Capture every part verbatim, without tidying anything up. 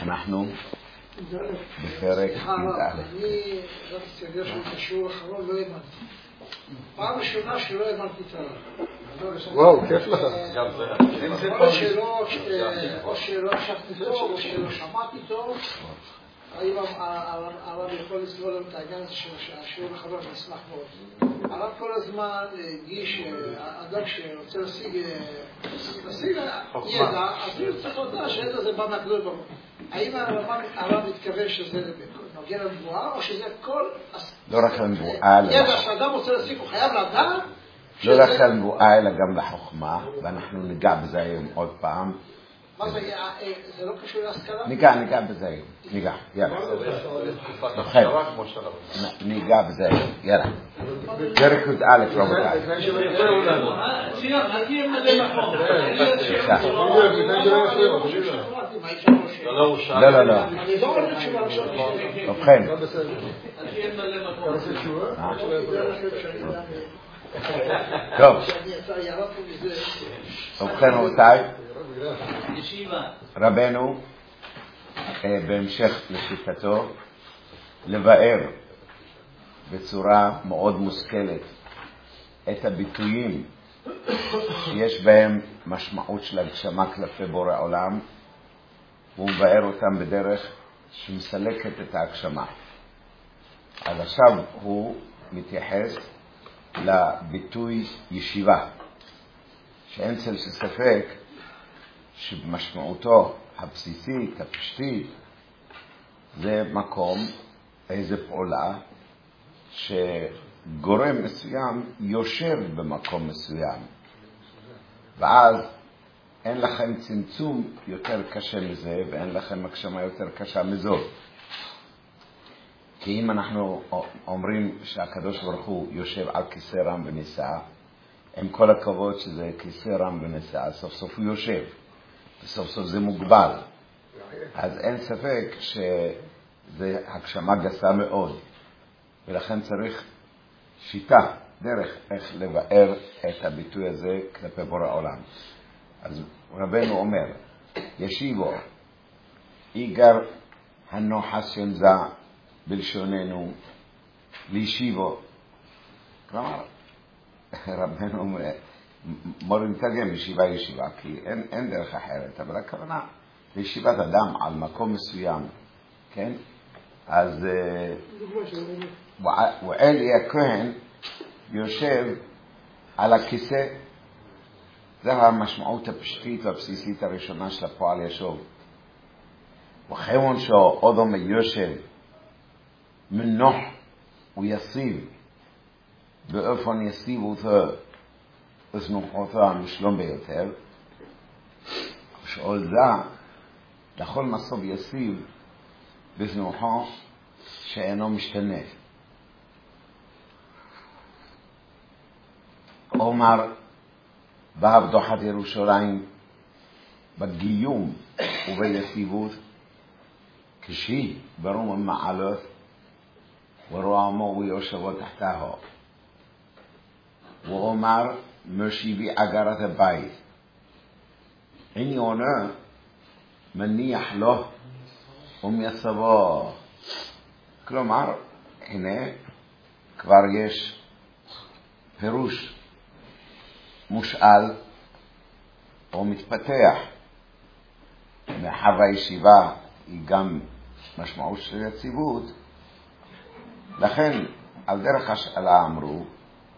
אנחנו בפרק י"א. אני רציתי להגיד שאני בשיעור האחרון לא הבנתי. פעם ראשונה שלא הבנתי את הרב. וואו, כיף לך. או שלא הקשבתי טוב, או שלא שמעתי טוב. האם הרב יכול לסגור לנו את העניין הזה של השיעור האחרון, אני אשמח מאוד. הרב כל הזמן הגיש אדם שרוצה להשיג ידע, אז הוא צריך לדעת שהידע זה בא מהקדוש ברוך הוא. האם הרב מתכוון שזה נוגע לנבואה, או שזה כל... לא רק לנבואה, ידע שאדם רוצה להשיג, הוא חייב לדעת? לא רק לנבואה, אלא גם לחוכמה, ואנחנו ניגע בזה היום עוד פעם. מה זה, זה לא קשור להשכלה? ניגע, ניגע בזה היום. ניגע, יאללה. ניגע בזה היום, יאללה. פרק י"א, רבותיי. לא, לא, לא. ובכן. טוב. ובכן, רבותיי. רבנו, בהמשך לשיטתו, לבאר בצורה מאוד מושכלת את הביטויים שיש בהם משמעות של הגשמה כלפי בורא עולם, והוא מבאר אותם בדרך שמסלקת את ההגשמה. אז עכשיו הוא מתייחס לביטוי ישיבה, שאין צל של ספק שבמשמעותו הבסיסית, הפשטית, זה מקום, איזה פעולה, שגורם מסוים יושב במקום מסוים. ואז אין לכם צמצום יותר קשה מזה, ואין לכם הגשמה יותר קשה מזו. כי אם אנחנו אומרים שהקדוש ברוך הוא יושב על כיסא רם ונישא, עם כל הכבוד שזה כיסא רם ונישא, סוף סוף הוא יושב. וסוף סוף זה מוגבל. אז אין ספק שזה הגשמה גסה מאוד. ולכן צריך שיטה, דרך איך לבאר את הביטוי הזה כלפי בורא עולם. אז רבנו אומר, ישיבו, איגר הנוחס יונזה בלשוננו, לישיבו. כלומר, רבנו אומר, מורים תרגם ישיבה ישיבה, כי אין, אין דרך אחרת, אבל הכוונה לישיבת אדם על מקום מסוים, כן? אז ואלי הכהן יושב על הכיסא, זה המשמעות הפשטית והבסיסית הראשונה של הפועל ישוב. וכיוון שאודום יושב מנוח ויסיב, באופן יסיב אותו אז נוחותו המשלום ביותר, שאול זה לכל מסוב יסיב בזנוחו שאינו משתנה. אומר בהבדוחת ירושלים בגיום וביסיבות כשהיא ברום המעלות ורועמו ויושבו תחתהו. ואומר משיבי אגרת הבית עניונו מניח לו ומייסבו. כלומר, הנה כבר יש פירוש מושאל או מתפתח. מאחר והישיבה היא גם משמעות של יציבות, לכן על דרך השאלה אמרו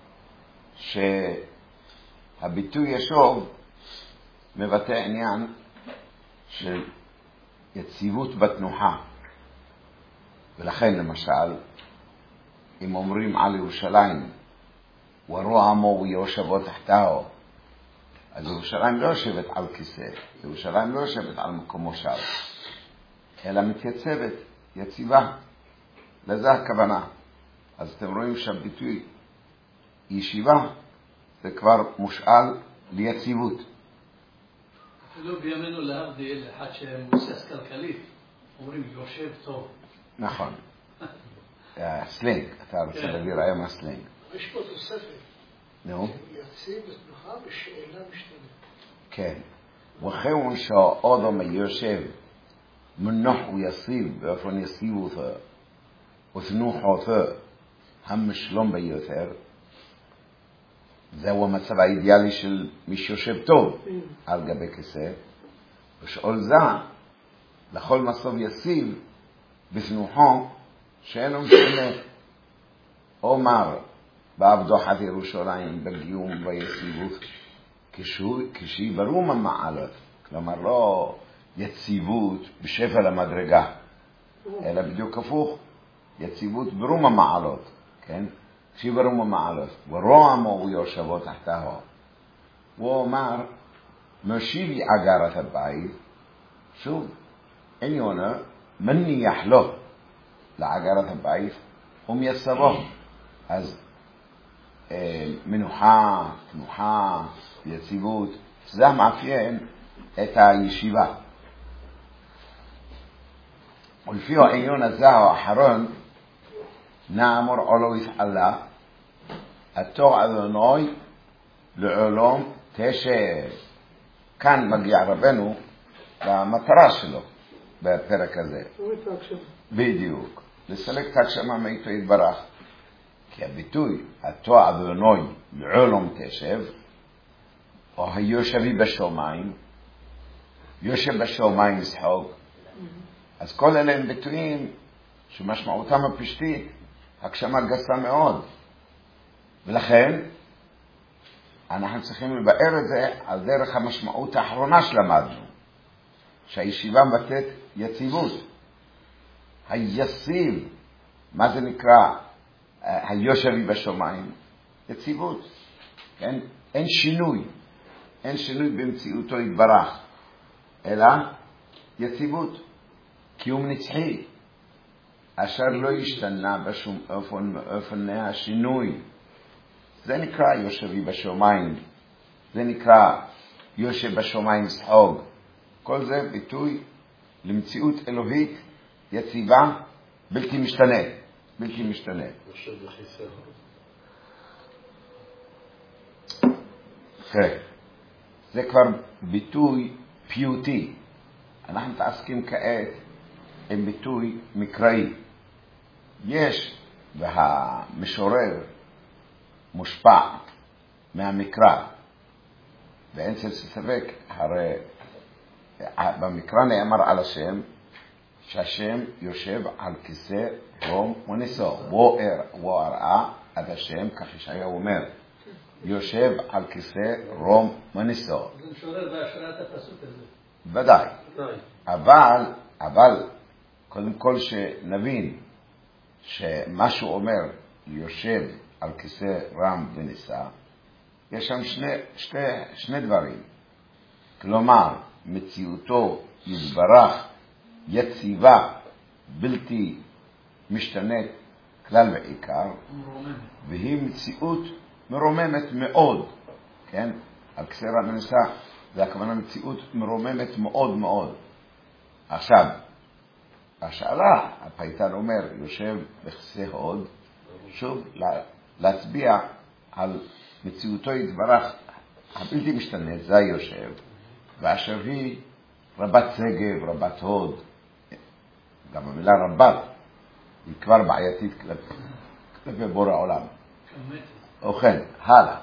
שהביטוי ישוב מבטא עניין של יציבות בתנוחה. ולכן למשל, אם אומרים על ירושלים, ורוע עמו ויושבו תחתהו, אז ירושלים לא יושבת על כיסא, ירושלים לא יושבת על מקום מושב, אלא מתייצבת, יציבה. לזה הכוונה. אז אתם רואים שהביטוי ישיבה זה כבר מושאל ליציבות. אפילו בימינו להבדיל, אחד שמבוסס כלכלית, אומרים יושב טוב. נכון. הסלנג, אתה רוצה להגיד היום הסלנג. יש פה תוספת. נו? יציב בתנוחה בשאלה משתנה. כן. וכיוון שהאדם יושב מנוח ויציב באופן יציבותו ותנוחותו הם שלום ביותר, זהו המצב האידיאלי של מי שיושב טוב על גבי כיסא, ושאול זה לכל מצב יציב בתנוחו שאינו משנה. אומר בעבדוחת ירושלים בגיום ויציבות כשהיא ברום המעלות, כלומר לא יציבות בשפל המדרגה, אלא בדיוק הפוך, יציבות ברום המעלות, כן? כשהיא ברום המעלות, ורועמו ויושבו תחתהו. הוא אומר, משיבי אגרת הבית, שוב, אין יונה, מניח לו לאגרת הבית, ומייסבו. אז אה, מנוחה, תנוחה, יציבות, זה מאפיין את הישיבה. ולפי העניין הזה האחרון, נאמר עולו יתעלה, התור אדוני לעולם תשב. כאן מגיע רבנו למטרה שלו בפרק הזה. בדיוק. לסלק את הגשמה מאיתו יתברך. כי הביטוי, התור אדוני לעולם תשב, או היושבי בשומיים, יושב בשומיים לשחוק. אז כל אלה הם ביטויים שמשמעותם הפשטית, הגשמה גסה מאוד. ולכן, אנחנו צריכים לבאר את זה על דרך המשמעות האחרונה שלמדנו, שהישיבה מבטאת יציבות. היציב, מה זה נקרא היושבי בשומיים? יציבות. כן? אין שינוי. אין שינוי במציאותו יתברך, אלא יציבות. קיום נצחי, אשר לא ישתנה בשום אופן מאופני השינוי. זה נקרא יושבי בשומיים. זה נקרא יושב בשומיים שחוג. כל זה ביטוי למציאות אלוהית יציבה, בלתי משתנה. בלתי משתנה. יושב בכיסא. כן. זה כבר ביטוי פיוטי. אנחנו מתעסקים כעת עם ביטוי מקראי. יש, והמשורר מושפע מהמקרא. ואין צל ספק, הרי במקרא נאמר על השם, שהשם יושב על כיסא רום ונשוא. בוא אראה עד השם, כך ישעיהו אומר, יושב על כיסא רום ונשוא. זה משורר בהשראת הפסוק הזה. ודאי. אבל, אבל, קודם כל שנבין שמה שהוא אומר, יושב על כיסא רם ונשא, יש שם שני, שני, שני דברים. כלומר, מציאותו יתברך, יציבה, בלתי משתנית כלל ועיקר, והיא מציאות מרוממת מאוד, כן? על כיסא רם ונשא, זה הכוונה מציאות מרוממת מאוד מאוד. עכשיו, השאלה, הפייטן אומר, יושב בכיסא הוד, שוב, להצביע על מציאותו יתברך, הבלתי משתנית, זה יושב, ואשר היא רבת סגב, רבת הוד, גם המילה רבת, היא כבר בעייתית כלפי בורא העולם. ובכן, הלאה.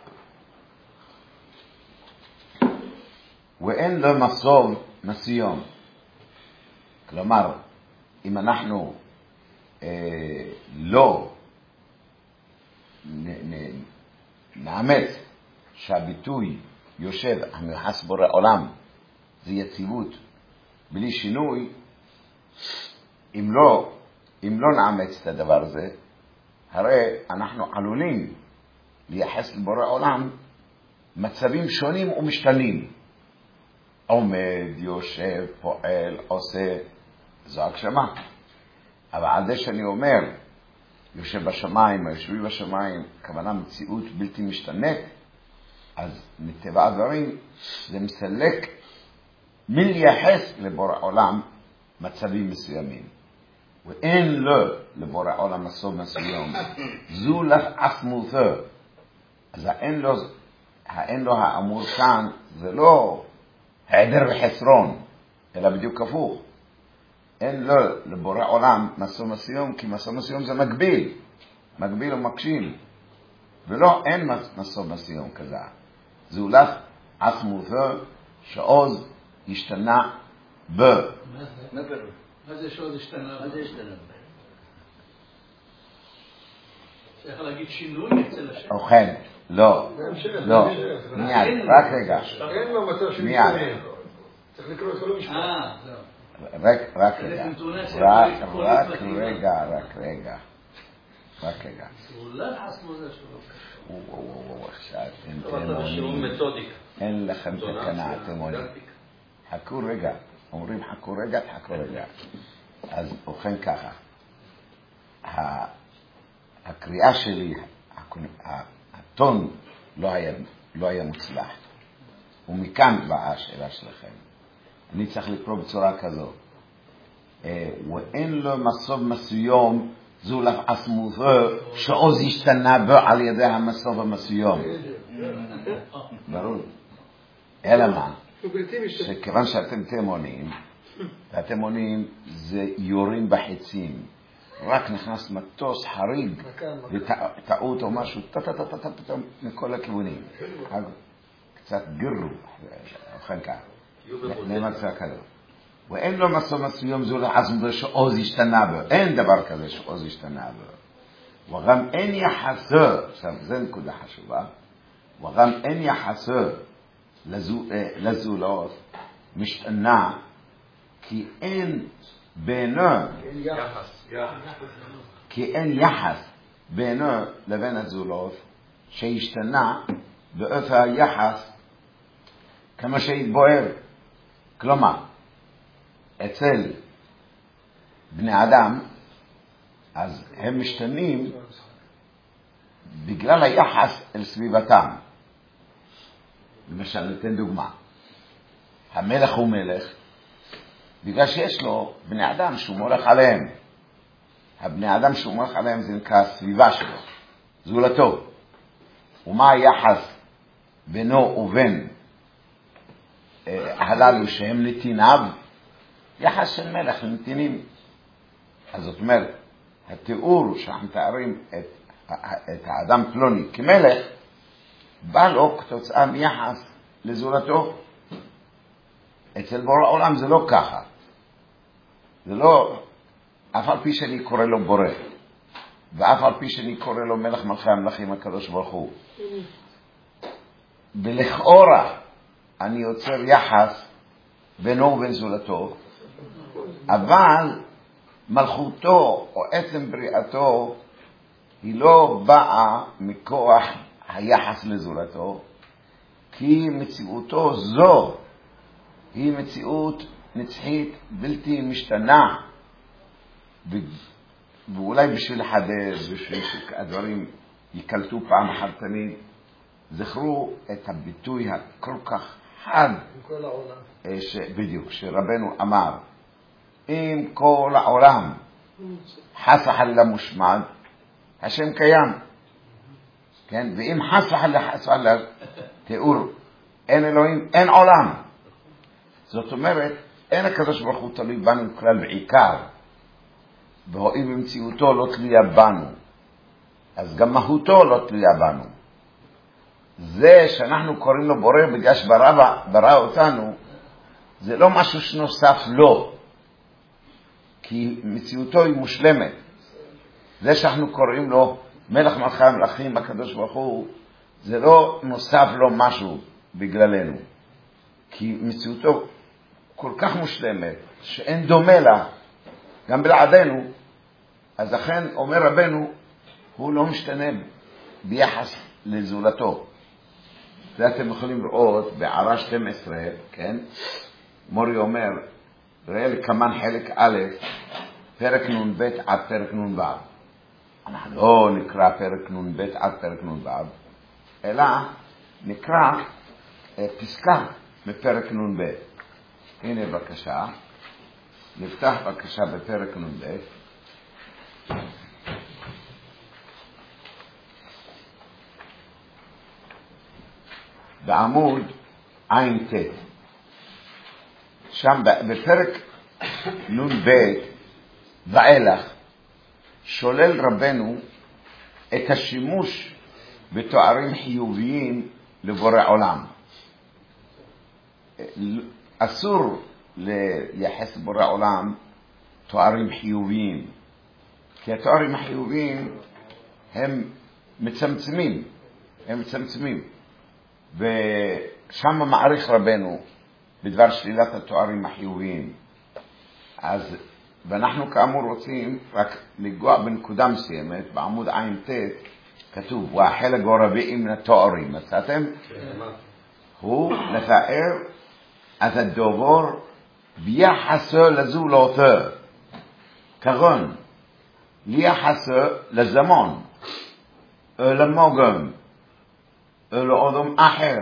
ואין לו מסוב מסיום. כלומר, אם אנחנו אה, לא נ, נ, נאמץ שהביטוי יושב המיוחס בורא עולם זה יציבות בלי שינוי, אם לא, אם לא נאמץ את הדבר הזה, הרי אנחנו עלולים לייחס לבורא עולם מצבים שונים ומשתנים. עומד, יושב, פועל, עושה, זו הגשמה. אבל על זה שאני אומר, יושב בשמיים, יושבי בשמיים, כוונה מציאות בלתי משתנית, אז מטבע הדברים זה מסלק מלייחס לבורא עולם מצבים מסוימים. ואין לו לבורא עולם מסוב מסוים, זו לך עצמותו. אז האין לו, האין לו האמור כאן, זה לא היעדר וחסרון, אלא בדיוק הפוך. אין לו לבורא עולם מסור מסוים, כי מסור מסוים זה מגביל, מגביל ומקשים, ולא, אין מסור מסוים כזה. זה הולך עצמו זה שעוז השתנה ב. מה זה שעוז השתנה? מה זה השתנה? צריך להגיד שינוי אצל השם? אוכן, לא, לא, מיד, רק רגע. אין לו מצב של מיד. צריך לקרוא את כל המשפט. אה, לא. רק, רק רגע, רק, רק רגע, רק רגע, רק רגע. אולי עצמו זה שלו. וואו, וואו, וואו, עכשיו, שיעור מתודיקה. אין לכם תקנה, אתם עונים. חכו רגע, אומרים חכו רגע, חכו רגע. אז אוכן ככה, הקריאה שלי, הטון לא היה, לא היה מוצלח, ומכאן באה השאלה שלכם. אני צריך לקרוא בצורה כזו. ואין לו מסוב מסוים, זו לך עצמותו, שעוז השתנה בו על ידי המסוב המסוים. ברור. אלא מה? שכיוון שאתם תימונים, והתימונים זה יורים בחצים. רק נכנס מטוס חריג, וטעות או משהו, טטטטטטט מכל הכיוונים. קצת גירו, אוכן כך. נמצא כזה. ואין לו מסור מסוים זו לעצמו שעוז השתנה בו. אין דבר כזה שעוז השתנה בו. וגם אין יחסו, עכשיו זה נקודה חשובה, וגם אין יחסו לזולות משתנה, כי אין בינו, כי אין יחס בינו לבין הזולות שהשתנה באותו היחס כמה שהתבואר. כלומר, אצל בני אדם, אז הם משתנים בגלל היחס אל סביבתם. למשל, ניתן דוגמה. המלך הוא מלך, בגלל שיש לו בני אדם שהוא מולך עליהם. הבני אדם שהוא מולך עליהם זה נקרא הסביבה שלו, זולתו. ומה היחס בינו ובין הללו שהם נתיניו? יחס של מלך לנתינים. אז זאת אומרת, התיאור שאנחנו מתארים את, את האדם פלוני כמלך, בא לו כתוצאה מיחס לזולתו. אצל בורא העולם זה לא ככה. זה לא, אף על פי שאני קורא לו בורא, ואף על פי שאני קורא לו מלך מלכי המלכים הקדוש ברוך הוא, ולכאורה אני יוצר יחס בינו ובין זולתו, אבל מלכותו או עצם בריאתו היא לא באה מכוח היחס לזולתו, כי מציאותו זו היא מציאות נצחית בלתי משתנה. ואולי בשביל לחדש, בשביל שהדברים יקלטו פעם אחת תמיד, זכרו את הביטוי הכל כך חד ש... בדיוק, שרבנו אמר, אם כל העולם חס וחלילה מושמד, השם קיים. כן? ואם חס וחלילה חס וחלילה תיאור, אין אלוהים, אין עולם. זאת אומרת, אין הקדוש ברוך הוא תלוי בנו כלל בעיקר, והואיל במציאותו לא תלויה בנו, אז גם מהותו לא תלויה בנו. זה שאנחנו קוראים לו בורא בגלל שברא ברא אותנו, זה לא משהו שנוסף לו, כי מציאותו היא מושלמת. זה שאנחנו קוראים לו מלך מלכי המלכים הקדוש ברוך הוא, זה לא נוסף לו משהו בגללנו, כי מציאותו כל כך מושלמת שאין דומה לה גם בלעדינו. אז אכן אומר רבנו, הוא לא משתנה ביחס לזולתו. זה אתם יכולים לראות בערה שתים עשרה, כן? מורי אומר, ראה לכמן חלק א', פרק נון ב' עד פרק נון ו'. אנחנו לא נקרא פרק נון ב' עד פרק נון ו', אלא נקרא פסקה מפרק נון ב'. הנה בבקשה, נפתח בבקשה בפרק נון ב'. בעמוד עין ת'. שם בפרק נון בית ואילך, שולל רבנו את השימוש בתוארים חיוביים לבורא עולם. אסור לייחס לבורא עולם תוארים חיוביים, כי התוארים החיוביים הם מצמצמים, הם מצמצמים. ושם מעריך רבנו בדבר שלילת התוארים החיוביים. אז, ואנחנו כאמור רוצים רק לגוע בנקודה מסוימת, בעמוד עין תת, כתוב, והחלק הרביעי מן התוארים, מצאתם? הוא לתאר את הדבר ביחסו לזולתו, כגון, ליחסו לזמן, או למוגם, או לאדם אחר,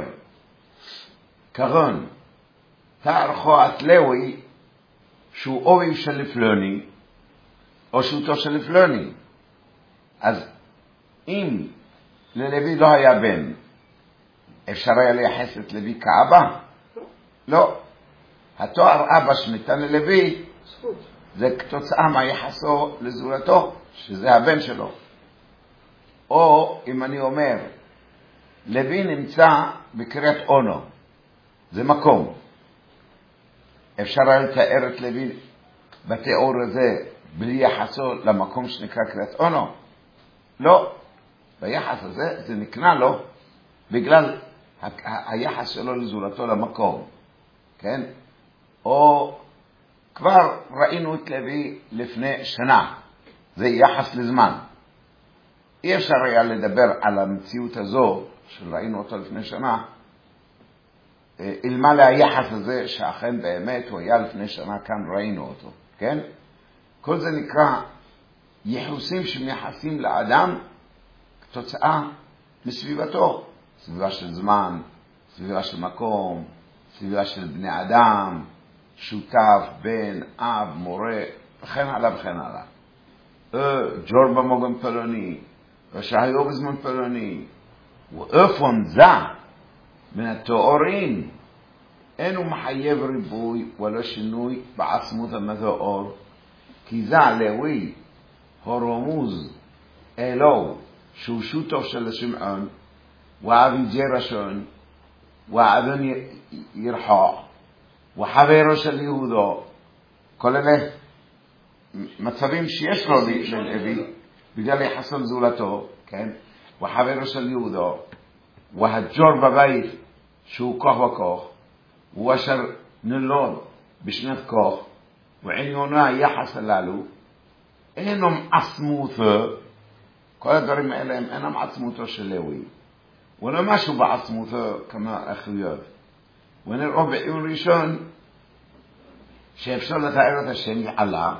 כגון, תערכו את לוי, שהוא אוהב של פלוני, או שאותו של פלוני. אז אם ללוי לא היה בן, אפשר היה לייחס את לוי כאבא? לא. התואר אבא שניתן ללוי, זה כתוצאה מהיחסו לזולתו, שזה הבן שלו. או אם אני אומר, לוי נמצא בקריית אונו, זה מקום. אפשר היה לתאר את לוי בתיאור הזה בלי יחסו למקום שנקרא קריית אונו? לא. ביחס הזה זה נקנה לו בגלל ה- היחס שלו לזולתו למקום. כן? או כבר ראינו את לוי לפני שנה. זה יחס לזמן. אי אפשר היה לדבר על המציאות הזו שראינו אותו לפני שנה, אלמלא היחס הזה שאכן באמת הוא היה לפני שנה כאן ראינו אותו. כן? כל זה נקרא יחוסים שמייחסים לאדם כתוצאה מסביבתו. סביבה של זמן, סביבה של מקום, סביבה של בני אדם, שותף, בן, אב, מורה, וכן הלאה וכן הלאה. ג'ור במוגם פלוני, ושהיו בזמן פלוני, ואופן זה מן התיאורים, אינו מחייב ריבוי ולא שינוי בעצמות המתואר, כי זה לוי הרמוז אלו שהוא שותף של שמעון, ואבי ג'רשון, ואדון ירחק, וחברו של יהודו, כל אלה מצבים שיש לו ללוי, בגלל יחסו לזולתו, כן? וחברו של יהודו, והג'ור בבית שהוא כוח וכוח, הוא אשר נולד בשנת כוח, ועניונו היחס הללו, אינם עצמותו, כל הדברים האלה הם אינם עצמותו של לוי, ולא משהו בעצמותו כמה אחריות. ונראו בעיון ראשון, שאפשר לתאר את השם יעלה,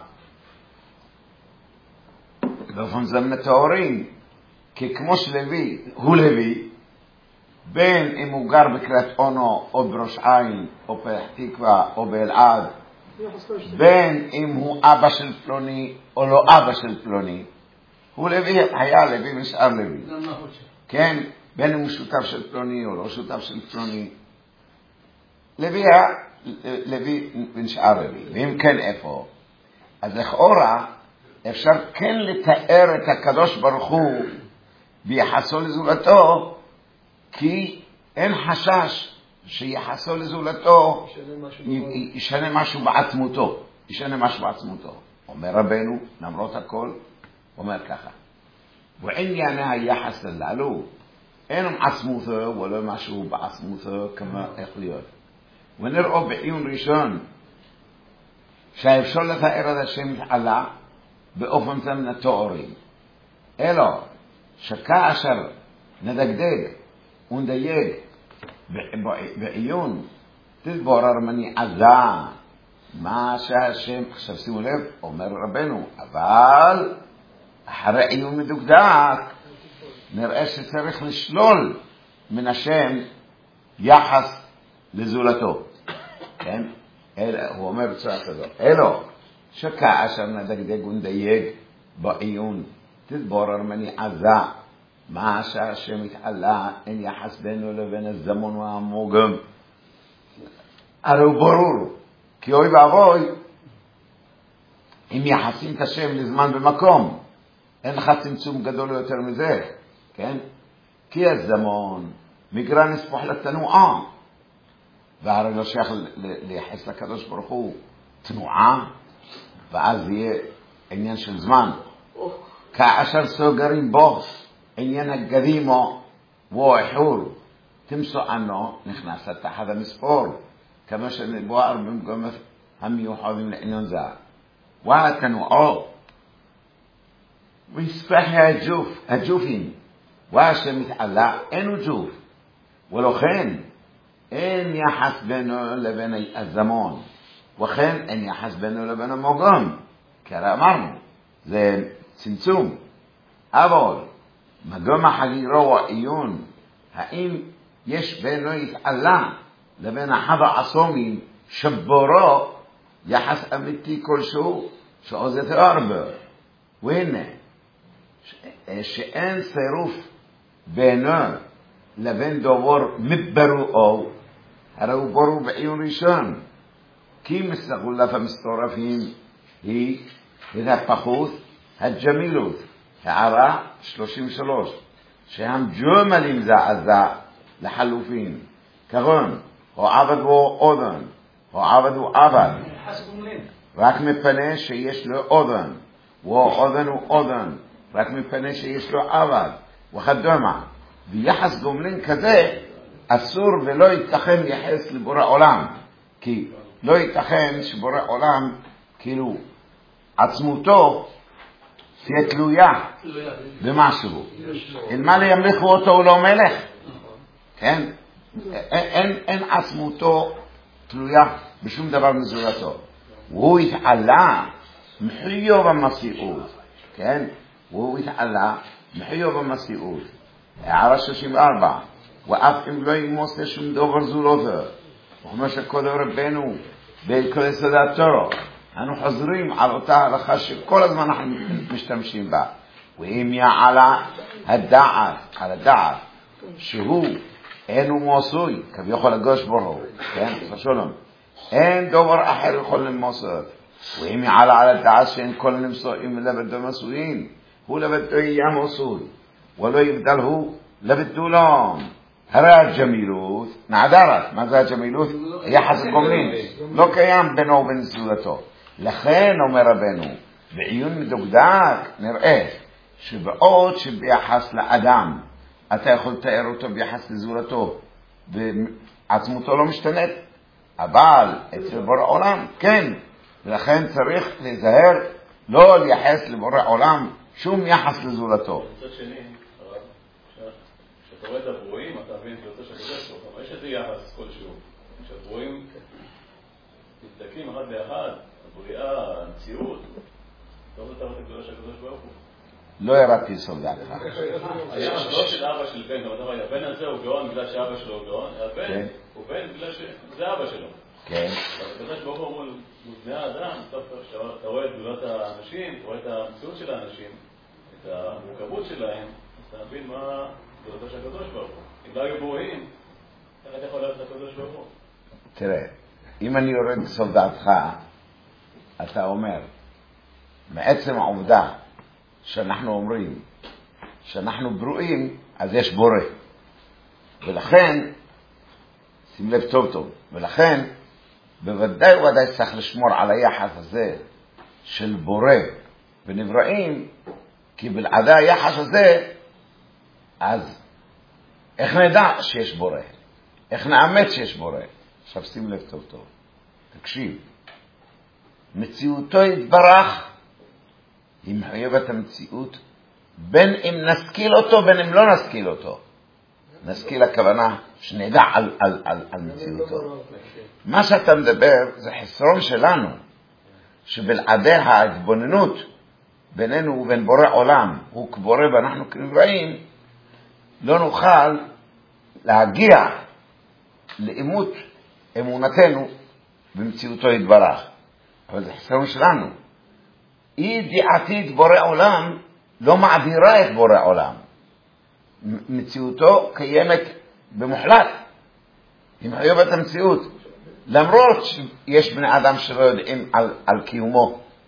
באופן זה מתוארים, כי כמו שלוי, הוא לוי, בין אם הוא גר בקריית אונו, או בראש עין, או פתח תקווה, או באלעד, בין אם הוא אבא של פלוני, או לא אבא של פלוני, הוא לוי, היה לוי ונשאר לוי. כן, בין אם הוא שותף של פלוני, או לא שותף של פלוני. לוי היה לוי ונשאר לוי. ואם כן איפה? אז לכאורה, אפשר כן לתאר את הקדוש ברוך הוא ביחסו לזולתו, כי אין חשש שיחסו לזולתו ישנה משהו בעצמותו. ישנה משהו בעצמותו. אומר רבנו, למרות הכל, אומר ככה. ועניין היחס לללו, אין עצמותו ולא משהו בעצמותו כמה איך להיות. ונראו בעיון ראשון, שאפשר לתאר את השם עלה באופן זה מן התוארים. אלו, שכאשר נדגדג ונדייג בעיון, תתבורר מני עזה, מה שהשם, עכשיו שימו לב, אומר רבנו, אבל אחרי עיון מדוקדק, נראה שצריך לשלול מן השם יחס לזולתו. כן? הוא אומר בצורה כזאת. אלו, שכאשר נדגדג ונדייג בעיון, תתבורר מני עזה, מה שהשם התעלה, אין יחס בינו לבין הזמון והמוגם. הרי הוא ברור, כי אוי ואבוי, אם יחסים את השם לזמן במקום, אין לך צמצום גדול יותר מזה, כן? כי הזמון מגרע נספוח לתנועה, והרי לא שייך לייחס לקדוש ברוך הוא תנועה, ואז יהיה עניין של זמן. כאשר סוגרים בו עניין הקדימו והוא איחור, תמצוא ענו נכנסת תחת המספור, כמה שנבואר במקומות המיוחדים לעניין זה. והתנועה ויספחי הג'וף, הג'ופים, והשמתעלה אינו ג'וף, ולכן אין יחס בינו לבין הזמון, וכן אין יחס בינו לבין המוגון, כי הרי אמרנו, זה צמצום. אבל מגום החגירו והעיון, האם יש בינו יתעלה לבין אחד העשומים שבורו יחס אמיתי כלשהו שעוזת הרבה? והנה, שאין צירוף בינו לבין דובר מברואו, הרי הוא ברור בעיון ראשון, כי מסגולת המסתורפים היא התהפכות הג'מילות, הערה שלושים ושלוש, שהם ג'ומלים זה עזה לחלופין, כגון, הוא עבד והוא אודן, הוא עבד הוא עבד, רק מפני שיש לו אודן, והוא אודן הוא אודן, רק מפני שיש לו עבד, וכדומה. ויחס גומלין כזה אסור ולא ייתכן יחס לבורא עולם, כי לא ייתכן שבורא עולם כאילו עצמותו תהיה תלויה במשהו. אלמלא ימליכו אותו הוא לא מלך, כן? אין, אין עצמותו תלויה בשום דבר מזולתו. והוא התעלה מחיוב המסיעות, כן? והוא התעלה מחיוב המסיעות. הערה שלושים וארבע, ואף אם לא ימוס לשום דבר זולותו, וכמו שקודם רבנו בכל יסודת תורה, אנו חוזרים על אותה הלכה שכל הזמן אנחנו משתמשים בה. ואם יעלה הדעת, על הדעת, שהוא אינו מוסוי, כביכול הגוש ברוך, כן? חשולם. אין דבר אחר יכול למוסות. ואם יעלה על הדעת שאין כל נמסואים לבדו מסויים, הוא לבדו יהיה מוסוי. ולא יבדל הוא לבדו לא. הרי הג'מילות נעדרת. מה זה הג'מילות? יחס גומלין. לא קיים בינו ובין סעודתו. לכן אומר רבנו, בעיון מדוקדק נראה שבעוד שביחס לאדם אתה יכול לתאר אותו ביחס לזולתו ועצמותו לא משתנית, אבל אצל בורא עולם כן, ולכן צריך להיזהר לא לייחס לבורא עולם שום יחס לזולתו. מצד שני, כשאתה רואה את הברואים אתה מבין את זה שקדוש ברוך הוא, אבל יש איזה יחס כלשהו, כשהברואים מתדקים אחד לאחד, הבריאה, המציאות, אתה רוצה לראות את הקדוש הקדוש ברוך הוא? לא ירדתי סוף דעתך. היחס לא של אבא של בן, הבן הזה הוא גאון בגלל שאבא שלו הוא גאון, הבן הוא בן בגלל שזה אבא שלו. כן. הקדוש ברוך הוא מול בני האדם, אתה רואה את גדולת האנשים, אתה רואה את המציאות של האנשים, את המורכבות שלהם, אז אתה מבין מה גדולתו של הקדוש ברוך הוא. אם לא היו ברואים, איך אתה יכול לראות את הקדוש ברוך הוא? תראה, אם אני יורד סוף דעתך, אתה אומר, מעצם העובדה שאנחנו אומרים שאנחנו ברואים, אז יש בורא. ולכן, שים לב טוב טוב, ולכן, בוודאי ובוודאי צריך לשמור על היחס הזה של בורא ונבראים, כי בלעדי היחס הזה, אז איך נדע שיש בורא? איך נאמץ שיש בורא? עכשיו שים לב טוב טוב. תקשיב. מציאותו יתברך, היא מחויבת המציאות, בין אם נשכיל אותו, בין אם לא נשכיל אותו. נשכיל הכוונה שנדע על, על, על, על מציאותו. מה שאתה מדבר זה חסרון שלנו, שבלעדי ההתבוננות בינינו ובין בורא עולם, הוא כבורא ואנחנו כנבראים, לא נוכל להגיע לאימות אמונתנו במציאותו יתברך. אבל זה חסרון שלנו. אי ידיעתית בורא עולם לא מעבירה את בורא עולם. מציאותו קיימת במוחלט. היא מחויבת המציאות. למרות שיש בני אדם שלא יודעים על, על קיומו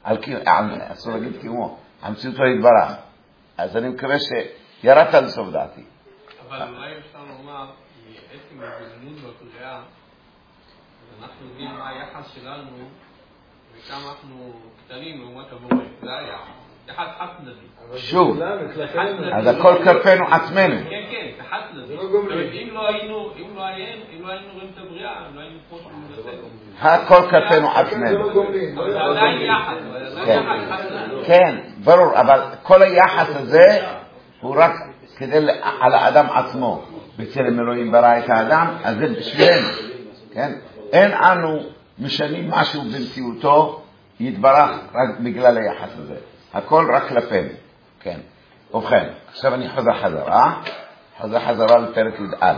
אסור להגיד כמו, המציאות לא יתברך. אז אני מקווה שירדת על סוף דעתי. אבל אולי אפשר לומר, בעצם בלימוד בקריאה, אנחנו יודעים מה היחס שלנו וכמה אנחנו קטנים לעומת הבורא. זה היה יחס חד-צדדי. שוב, אז הכל כלפינו עצמנו. כן, כן, זה חד-צדדי. אם לא היינו, אם לא היינו, אם לא היינו רואים את הבריאה, אם לא היינו פה שמודתנו. הכל כלפינו עצמנו. אבל זה עדיין יחס, זה עדיין יחס חד-צדדי. כן, ברור, אבל כל היחס הזה הוא רק כדי על האדם עצמו. בצלם אלוהים ברא את האדם, אז זה בשבילנו. כן? אין אנו משנים משהו במציאותו יתברך רק בגלל היחס הזה. הכל רק כלפינו. כן. ובכן, עכשיו אני חוזר חזרה. חוזר חזרה לפרק י"א.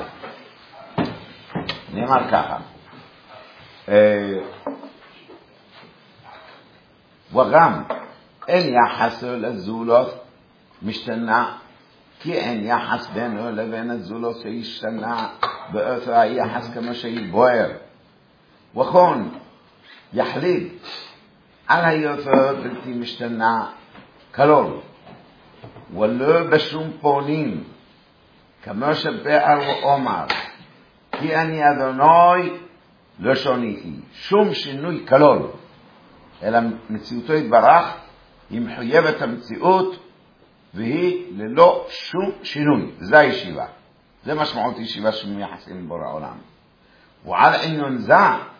נאמר ככה. וגם אין יחס לזולות משתנה, כי אין יחס בינו לבין הזולות שהשתנה באותו היחס כמו שיתבואר. וכן יחליט על היותו בלתי משתנה כלול, ולא בשום פונים, כמו שבאר ואומר, כי אני אדוני לא שוניתי. שום שינוי כלול, אלא מציאותו יתברך, היא מחויבת המציאות, והיא ללא שום שינוי. זה הישיבה. זה משמעות ישיבה שמייחסים לבורא העולם. ועל עניין זה,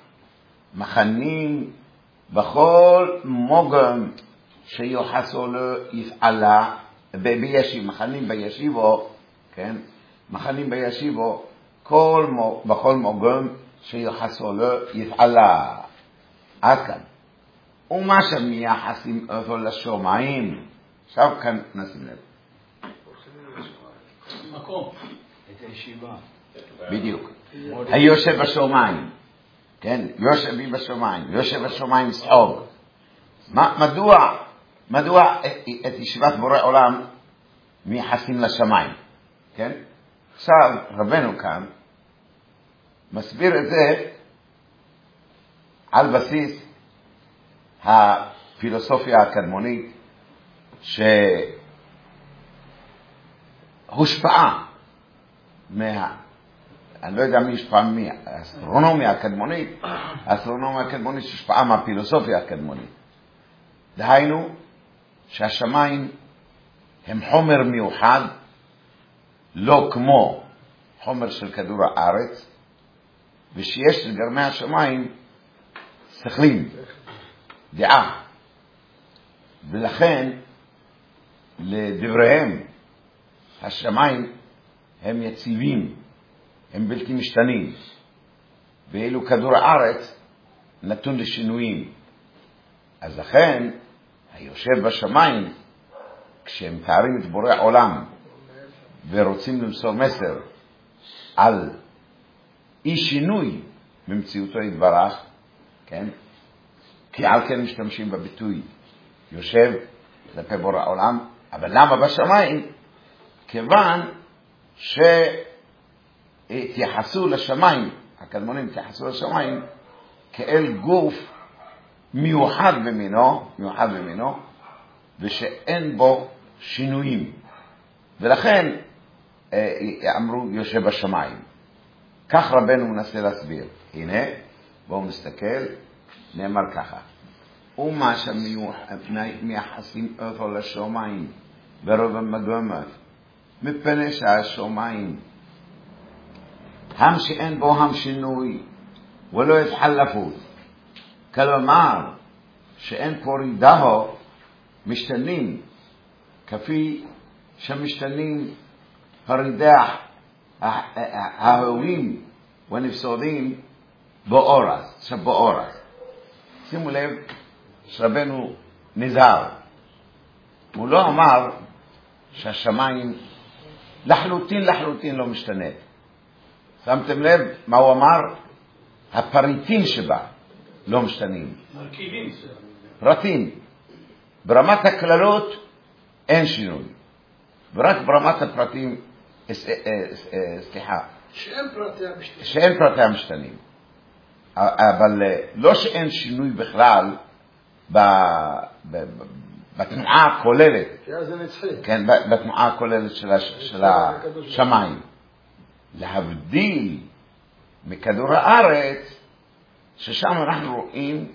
מכנים בכל מוגם שיוחסו לו יפעלה, בישיב, מכנים בישיבו, כן? מכנים בישיבו, כל, בכל מוגם שיוחסו לו יפעלה. עד כאן. ומה שמייחסים אותו לשומעים, עכשיו כאן נשים לב. מקום. את הישיבה. בדיוק. היושב בשומיים. כן, יושב בי בשומיים. יושב בשומיים סעוג. מדוע, מדוע את ישיבת בורא עולם מייחסים לשמיים? כן? עכשיו רבנו כאן מסביר את זה על בסיס הפילוסופיה הקדמונית, שהושפעה מה, אני לא יודע מי השפעה מי, האסטרונומיה הקדמונית, האסטרונומיה הקדמונית שהושפעה מהפילוסופיה הקדמונית. דהיינו שהשמיים הם חומר מיוחד, לא כמו חומר של כדור הארץ, ושיש לגרמי השמיים שכלים, דעה. ולכן לדבריהם השמיים הם יציבים, הם בלתי משתנים, ואילו כדור הארץ נתון לשינויים. אז לכן היושב בשמיים, כשהם תארים את בורא עולם ורוצים למסור מסר על אי שינוי במציאותו יתברך, כן? כי על כן משתמשים בביטוי יושב כלפי בורא העולם. אבל למה בשמיים? כיוון שהתייחסו לשמיים, הקדמונים התייחסו לשמיים כאל גוף מיוחד במינו, מיוחד במינו, ושאין בו שינויים. ולכן אמרו יושב בשמיים. כך רבנו מנסה להסביר. הנה, בואו נסתכל, נאמר ככה. ומה שמייחסים אותו לשמיים ברוב המגומות, מפני שהשמיים הם שאין בו הם שינוי ולא התחלפות, כלומר שאין פה רידהו, משתנים כפי שמשתנים הרידח ההורים ונפסודים באורס, שבאורס. שימו לב שרבנו נזהר, הוא לא אמר שהשמיים לחלוטין לחלוטין לא משתנה. שמתם לב מה הוא אמר? הפריטים שבה לא משתנים, מרכיבים, פרטים. ברמת הכללות אין שינוי, ורק ברמת הפרטים, סליחה, שאין פרטי המשתנים. שאין פרטי המשתנים. אבל לא שאין שינוי בכלל בתנועה הכוללת, כי אז זה נצחי. כן, בתנועה הכוללת של השמיים. להבדיל מכדור הארץ, ששם אנחנו רואים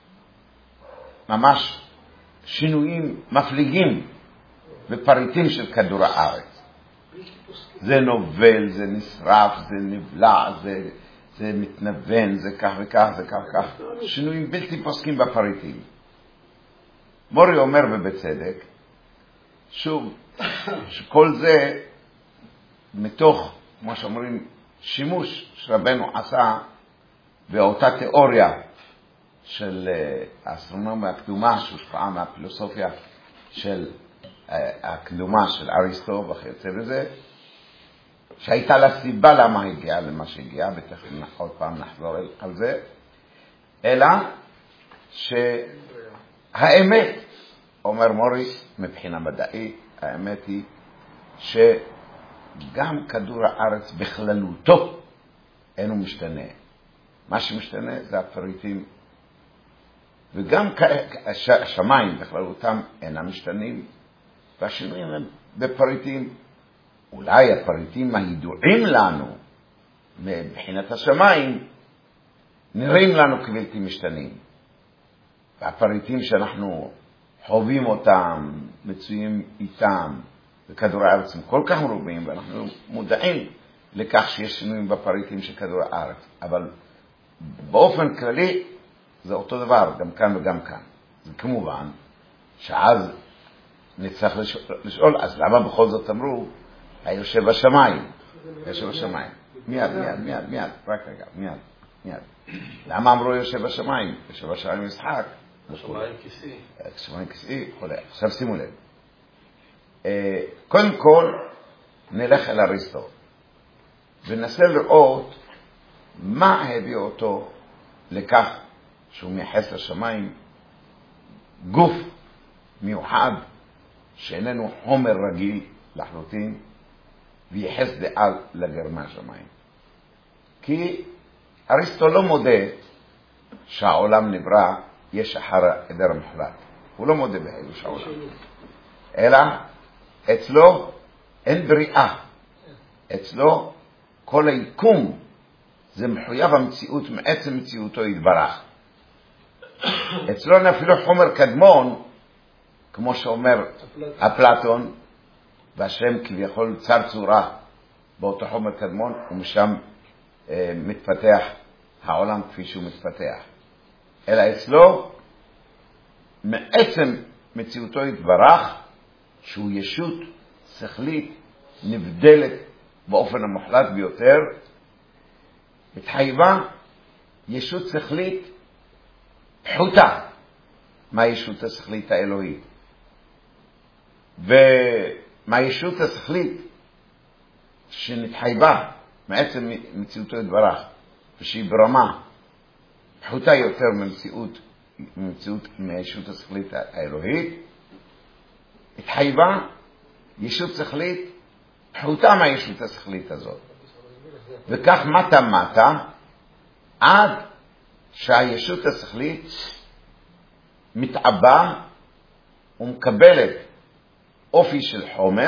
ממש שינויים מפליגים בפריטים של כדור הארץ. זה נובל, זה נשרף, זה נבלע, זה, זה מתנוון, זה כך וכך, זה כך וכך. שינויים בלתי פוסקים בפריטים. מורי אומר ובצדק, שוב, שכל זה מתוך, כמו שאומרים, שימוש שרבנו עשה באותה תיאוריה של האסטרונומיה הקדומה, שהושפעה מהפילוסופיה של הקדומה של אריסטו וכיוצא בזה, שהייתה לה סיבה למה הגיעה למה שהגיעה, ותכף עוד פעם נחזור על זה, אלא שהאמת, אומר מורי, מבחינה מדעית, האמת היא שגם כדור הארץ בכללותו אינו משתנה. מה שמשתנה זה הפריטים, וגם השמיים בכללותם אינם משתנים, והשינויים הם בפריטים. אולי הפריטים הידועים לנו מבחינת השמיים נראים לנו כבלתי משתנים, והפריטים שאנחנו חווים אותם, מצויים איתם בכדור הארץ הם כל כך מרובים, ואנחנו מודעים לכך שיש שינויים בפריטים של כדור הארץ, אבל באופן כללי זה אותו דבר, גם כאן וגם כאן. זה כמובן שאז נצטרך לשאול, לשאול, אז למה בכל זאת אמרו היושב בשמיים? היושב בשמיים. מיד, מיד, מיד, מיד, רק רגע, מיד, מיד. למה אמרו יושב בשמיים? יושב בשמיים משחק. שמיים כיסי. שמיים כיסי, עכשיו שימו לב. קודם כל, נלך אל אריסטו, וננסה לראות מה הביא אותו לכך שהוא מייחס לשמיים גוף מיוחד שאיננו חומר רגיל לחלוטין, וייחס דעה לגרמי השמיים. כי אריסטו לא מודה שהעולם נברא יש אחר היעדר מוחלט. הוא לא מודה בחידוש העולם. אלא אצלו אין בריאה. אצלו כל היקום זה מחויב המציאות מעצם מציאותו יתברך. אצלו אין אפילו חומר קדמון, כמו שאומר אפלטון, והשם כביכול צר צורה באותו חומר קדמון, ומשם אה, מתפתח העולם כפי שהוא מתפתח. אלא אצלו מעצם מציאותו יתברך, שהוא ישות שכלית נבדלת באופן המוחלט ביותר, מתחייבה ישות שכלית פחותה מהישות השכלית האלוהית. ומהישות השכלית שנתחייבה מעצם מציאותו יתברך, ושהיא ברמה פחותה יותר ממציאות, ממציאות מהישות השכלית האלוהית, התחייבה ישות שכלית פחותה מהישות השכלית הזאת. וכך מטה מטה, עד שהישות השכלית מתעבה ומקבלת אופי של חומר,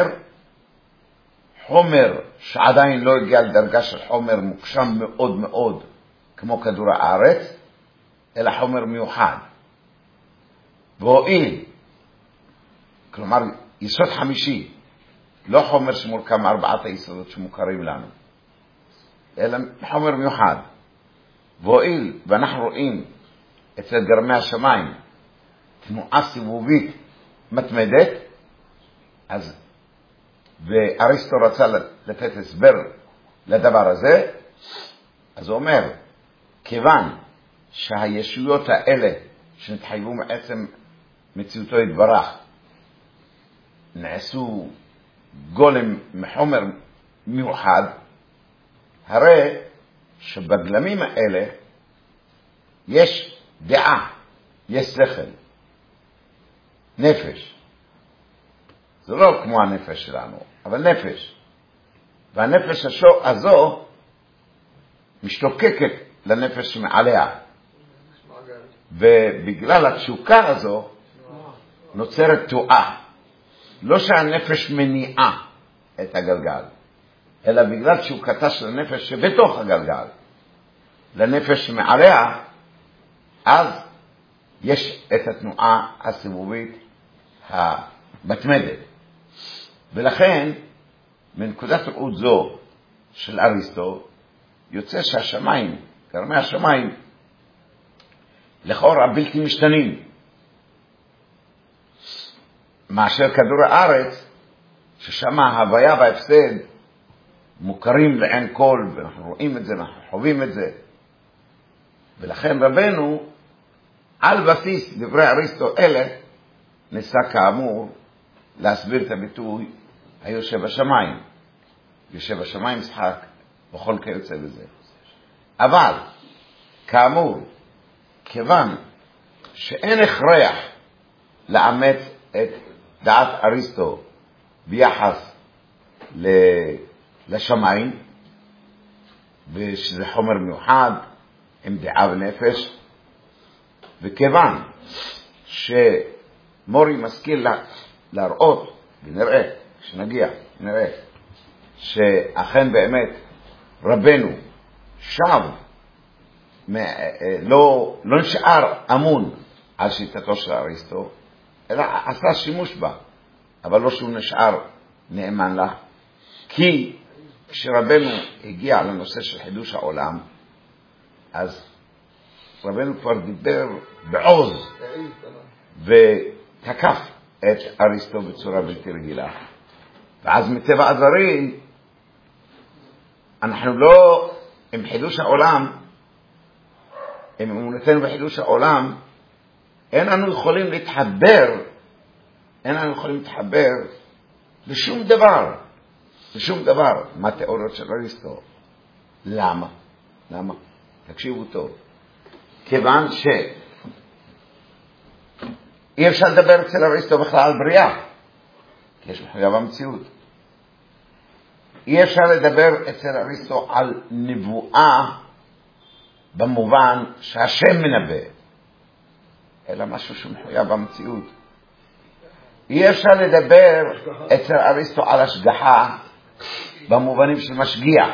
חומר שעדיין לא הגיע לדרגה של חומר מוקשם מאוד מאוד כמו כדור הארץ, אלא חומר מיוחד. והואיל, כלומר יסוד חמישי, לא חומר שמורכב מארבעת היסודות שמוכרים לנו, אלא חומר מיוחד. והואיל, ואנחנו רואים אצל גרמי השמיים תנועה סיבובית מתמדת, אז ואריסטו רצה לתת הסבר לדבר הזה, אז הוא אומר, כיוון שהישויות האלה שנתחייבו מעצם מציאותו יתברך נעשו גולם מחומר מיוחד, הרי שבגלמים האלה יש דעה, יש שכל, נפש. זה לא כמו הנפש שלנו, אבל נפש. והנפש הזו משתוקקת לנפש שמעליה. ובגלל התשוקה הזו נוצרת תועה. לא שהנפש מניעה את הגלגל, אלא בגלל תשוקתה של הנפש שבתוך הגלגל, לנפש שמעליה, אז יש את התנועה הסיבובית המתמדת. ולכן, מנקודת ראות זו של אריסטו, יוצא שהשמיים, גרמי השמיים, לכאורה בלתי משתנים, מאשר כדור הארץ, ששם ההוויה וההפסד מוכרים לעין כל, ואנחנו רואים את זה, אנחנו חווים את זה. ולכן רבנו, על בסיס דברי אריסטו אלה, ניסה כאמור להסביר את הביטוי היושב בשמיים. יושב בשמיים שחק וכל כיוצא בזה. אבל, כאמור, כיוון שאין הכרח לאמץ את דעת אריסטו ביחס לשמיים, ושזה חומר מיוחד עם דעה ונפש, וכיוון שמורי משכיל להראות, ונראה, כשנגיע, נראה, שאכן באמת רבנו שב, לא, לא נשאר אמון על שיטתו של אריסטו, אלא עשה שימוש בה, אבל לא שהוא נשאר נאמן לה. כי כשרבנו הגיע לנושא של חידוש העולם, אז רבנו כבר דיבר בעוז ותקף את אריסטו בצורה בלתי רגילה. ואז מטבע הדברים, אנחנו לא, עם חידוש העולם, עם אמונתנו בחידוש העולם, אין לנו יכולים להתחבר, אין לנו יכולים להתחבר לשום דבר, לשום דבר, מהתיאוריות של אריסטו. למה? למה? תקשיבו טוב. כיוון ש אי אפשר לדבר אצל אריסטו בכלל על בריאה, כי יש מחויב המציאות. אי אפשר לדבר אצל אריסטו על נבואה במובן שהשם מנבא, אלא משהו שמחויב במציאות. אי אפשר לדבר אצל אריסטו על השגחה במובנים של משגיח,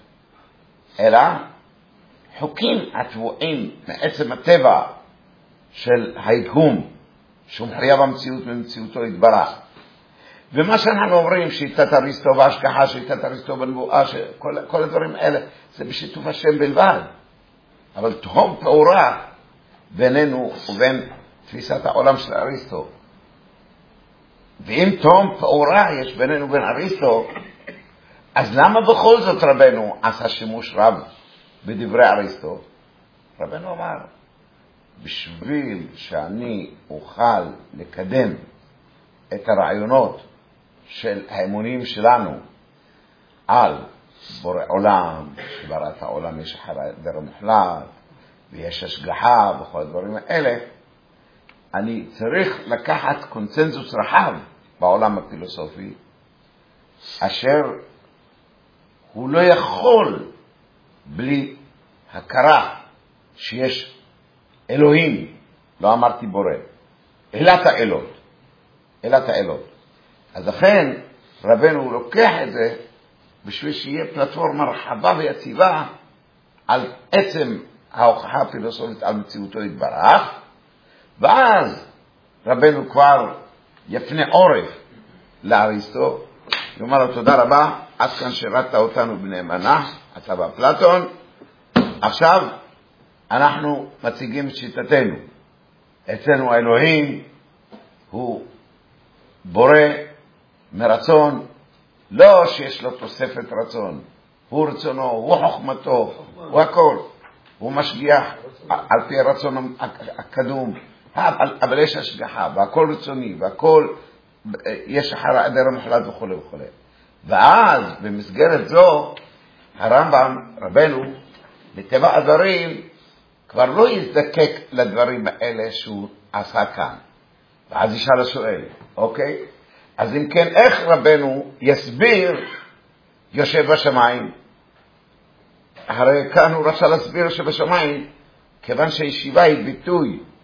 אלא חוקים הטבועים מעצם הטבע של היקום, שהוא מחויב המציאות ומציאותו יתברך. ומה שאנחנו אומרים, שיטת אריסטו והשגחה, שיטת אריסטו בנבואה, כל, כל הדברים האלה, זה בשיתוף השם בלבד. אבל תהום פעורה בינינו ובין תפיסת העולם של אריסטו. ואם תהום פעורה יש בינינו ובין אריסטו, אז למה בכל זאת רבנו עשה שימוש רב בדברי אריסטו? רבנו אמר, בשביל שאני אוכל לקדם את הרעיונות של האמונים שלנו על בורא עולם, שברא את העולם יש החדר מוחלט, ויש השגחה וכל הדברים האלה, אני צריך לקחת קונצנזוס רחב בעולם הפילוסופי, אשר הוא לא יכול בלי הכרה שיש אלוהים, לא אמרתי בורא, אלת האלות, אלת האלות. אז לכן רבנו לוקח את זה בשביל שיהיה פלטפורמה רחבה ויציבה על עצם ההוכחה הפילוסופית על מציאותו יתברך, ואז רבנו כבר יפנה עורף לאריסטו, יאמר לו תודה רבה, עד כאן שירת אותנו בנאמנה, אתה באפלטון, עכשיו אנחנו מציגים את שיטתנו. אצלנו האלוהים הוא בורא מרצון, לא שיש לו תוספת רצון, הוא רצונו, הוא חוכמתו, הוא הכל, הוא משגיח על פי הרצון הקדום, אבל, אבל יש השגחה, והכל רצוני, והכל יש אחר העדר המוחלט וכו' וכו'. ואז במסגרת זו, הרמב"ם, רבנו, לטבע הדברים, כבר לא יזדקק לדברים האלה שהוא עשה כאן. ואז ישאל השואל, אוקיי? אז אם כן, איך רבנו יסביר יושב בשמיים? הרי כאן הוא רצה להסביר יושב בשמיים, כיוון שהישיבה היא ביטוי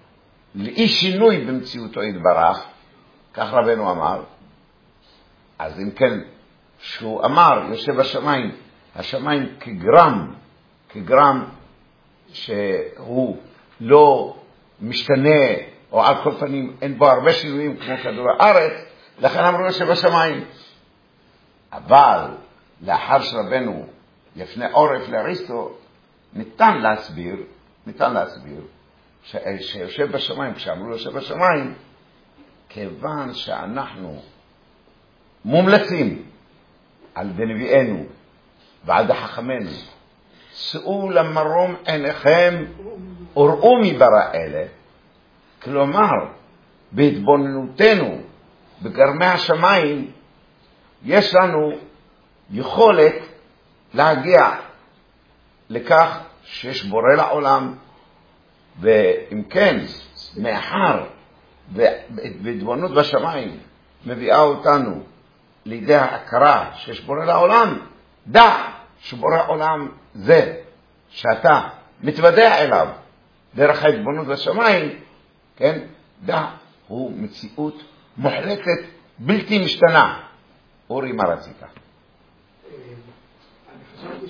לאי שינוי במציאותו יתברך, כך רבנו אמר. אז אם כן, שהוא אמר, יושב בשמיים, השמיים כגרם, כגרם שהוא לא משתנה, או על כל פנים אין בו הרבה שינויים כמו כדור הארץ, לכן אמרו יושב בשמיים. אבל לאחר שרבנו יפנה עורף לאריסטו, ניתן להסביר, ניתן להסביר, ש... שיושב בשמיים, כשאמרו יושב בשמיים, כיוון שאנחנו מומלצים על ידי נביאנו ועל ידי חכמינו, שאו למרום עיניכם וראו מברא אלה, כלומר, בהתבוננותנו בגרמי השמיים, יש לנו יכולת להגיע לכך שיש בורא לעולם, ואם כן, מאחר והתבוננות בשמיים מביאה אותנו לידי ההכרה שיש בורא לעולם, דע שבורא עולם זה שאתה מתוודע אליו דרך ההתבוננות בשמיים, כן, דע הוא מציאות מוחלטת בלתי משתנה. אורי, מה רצית? אני חשבתי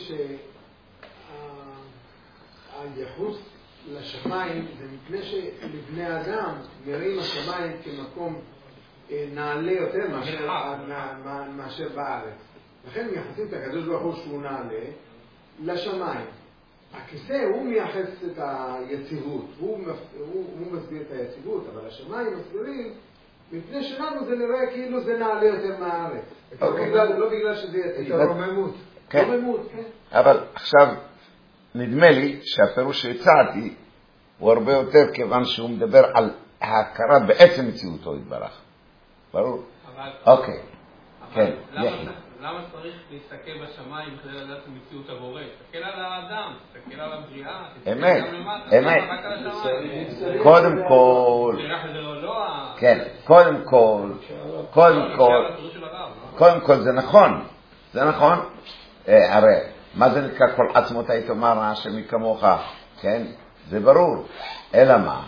שהייחוס לשמיים זה מפני שלבני אדם נראים השמיים כמקום נעלה יותר מאשר, מאשר בארץ. לכן מייחסים את הקדוש ברוך הוא שהוא נעלה לשמיים. הכיסא הוא מייחס את היציבות, הוא, הוא, הוא מסביר את היציבות, אבל השמיים מסבירים מפני שלנו זה נראה כאילו זה נעלה יותר מהארץ. לא בגלל, לא בגלל שזה יציב. את הרוממות. כן. רוממות, כן. אבל עכשיו נדמה לי שהפירוש שהצעתי הוא הרבה יותר, כיוון שהוא מדבר על ההכרה בעצם מציאותו יתברך. ברור? אוקיי. כן, יחי. למה צריך להסתכל בשמיים כדי לדעת את מציאות הבורא? תסתכל על האדם, תסתכל על הבריאה, אמת, אמת. קודם כל, כן, קודם כל, קודם כל, קודם כל זה נכון, זה נכון. הרי, מה זה נקרא כל עצמות היית אומר השם מכמוך, כן? זה ברור. אלא מה?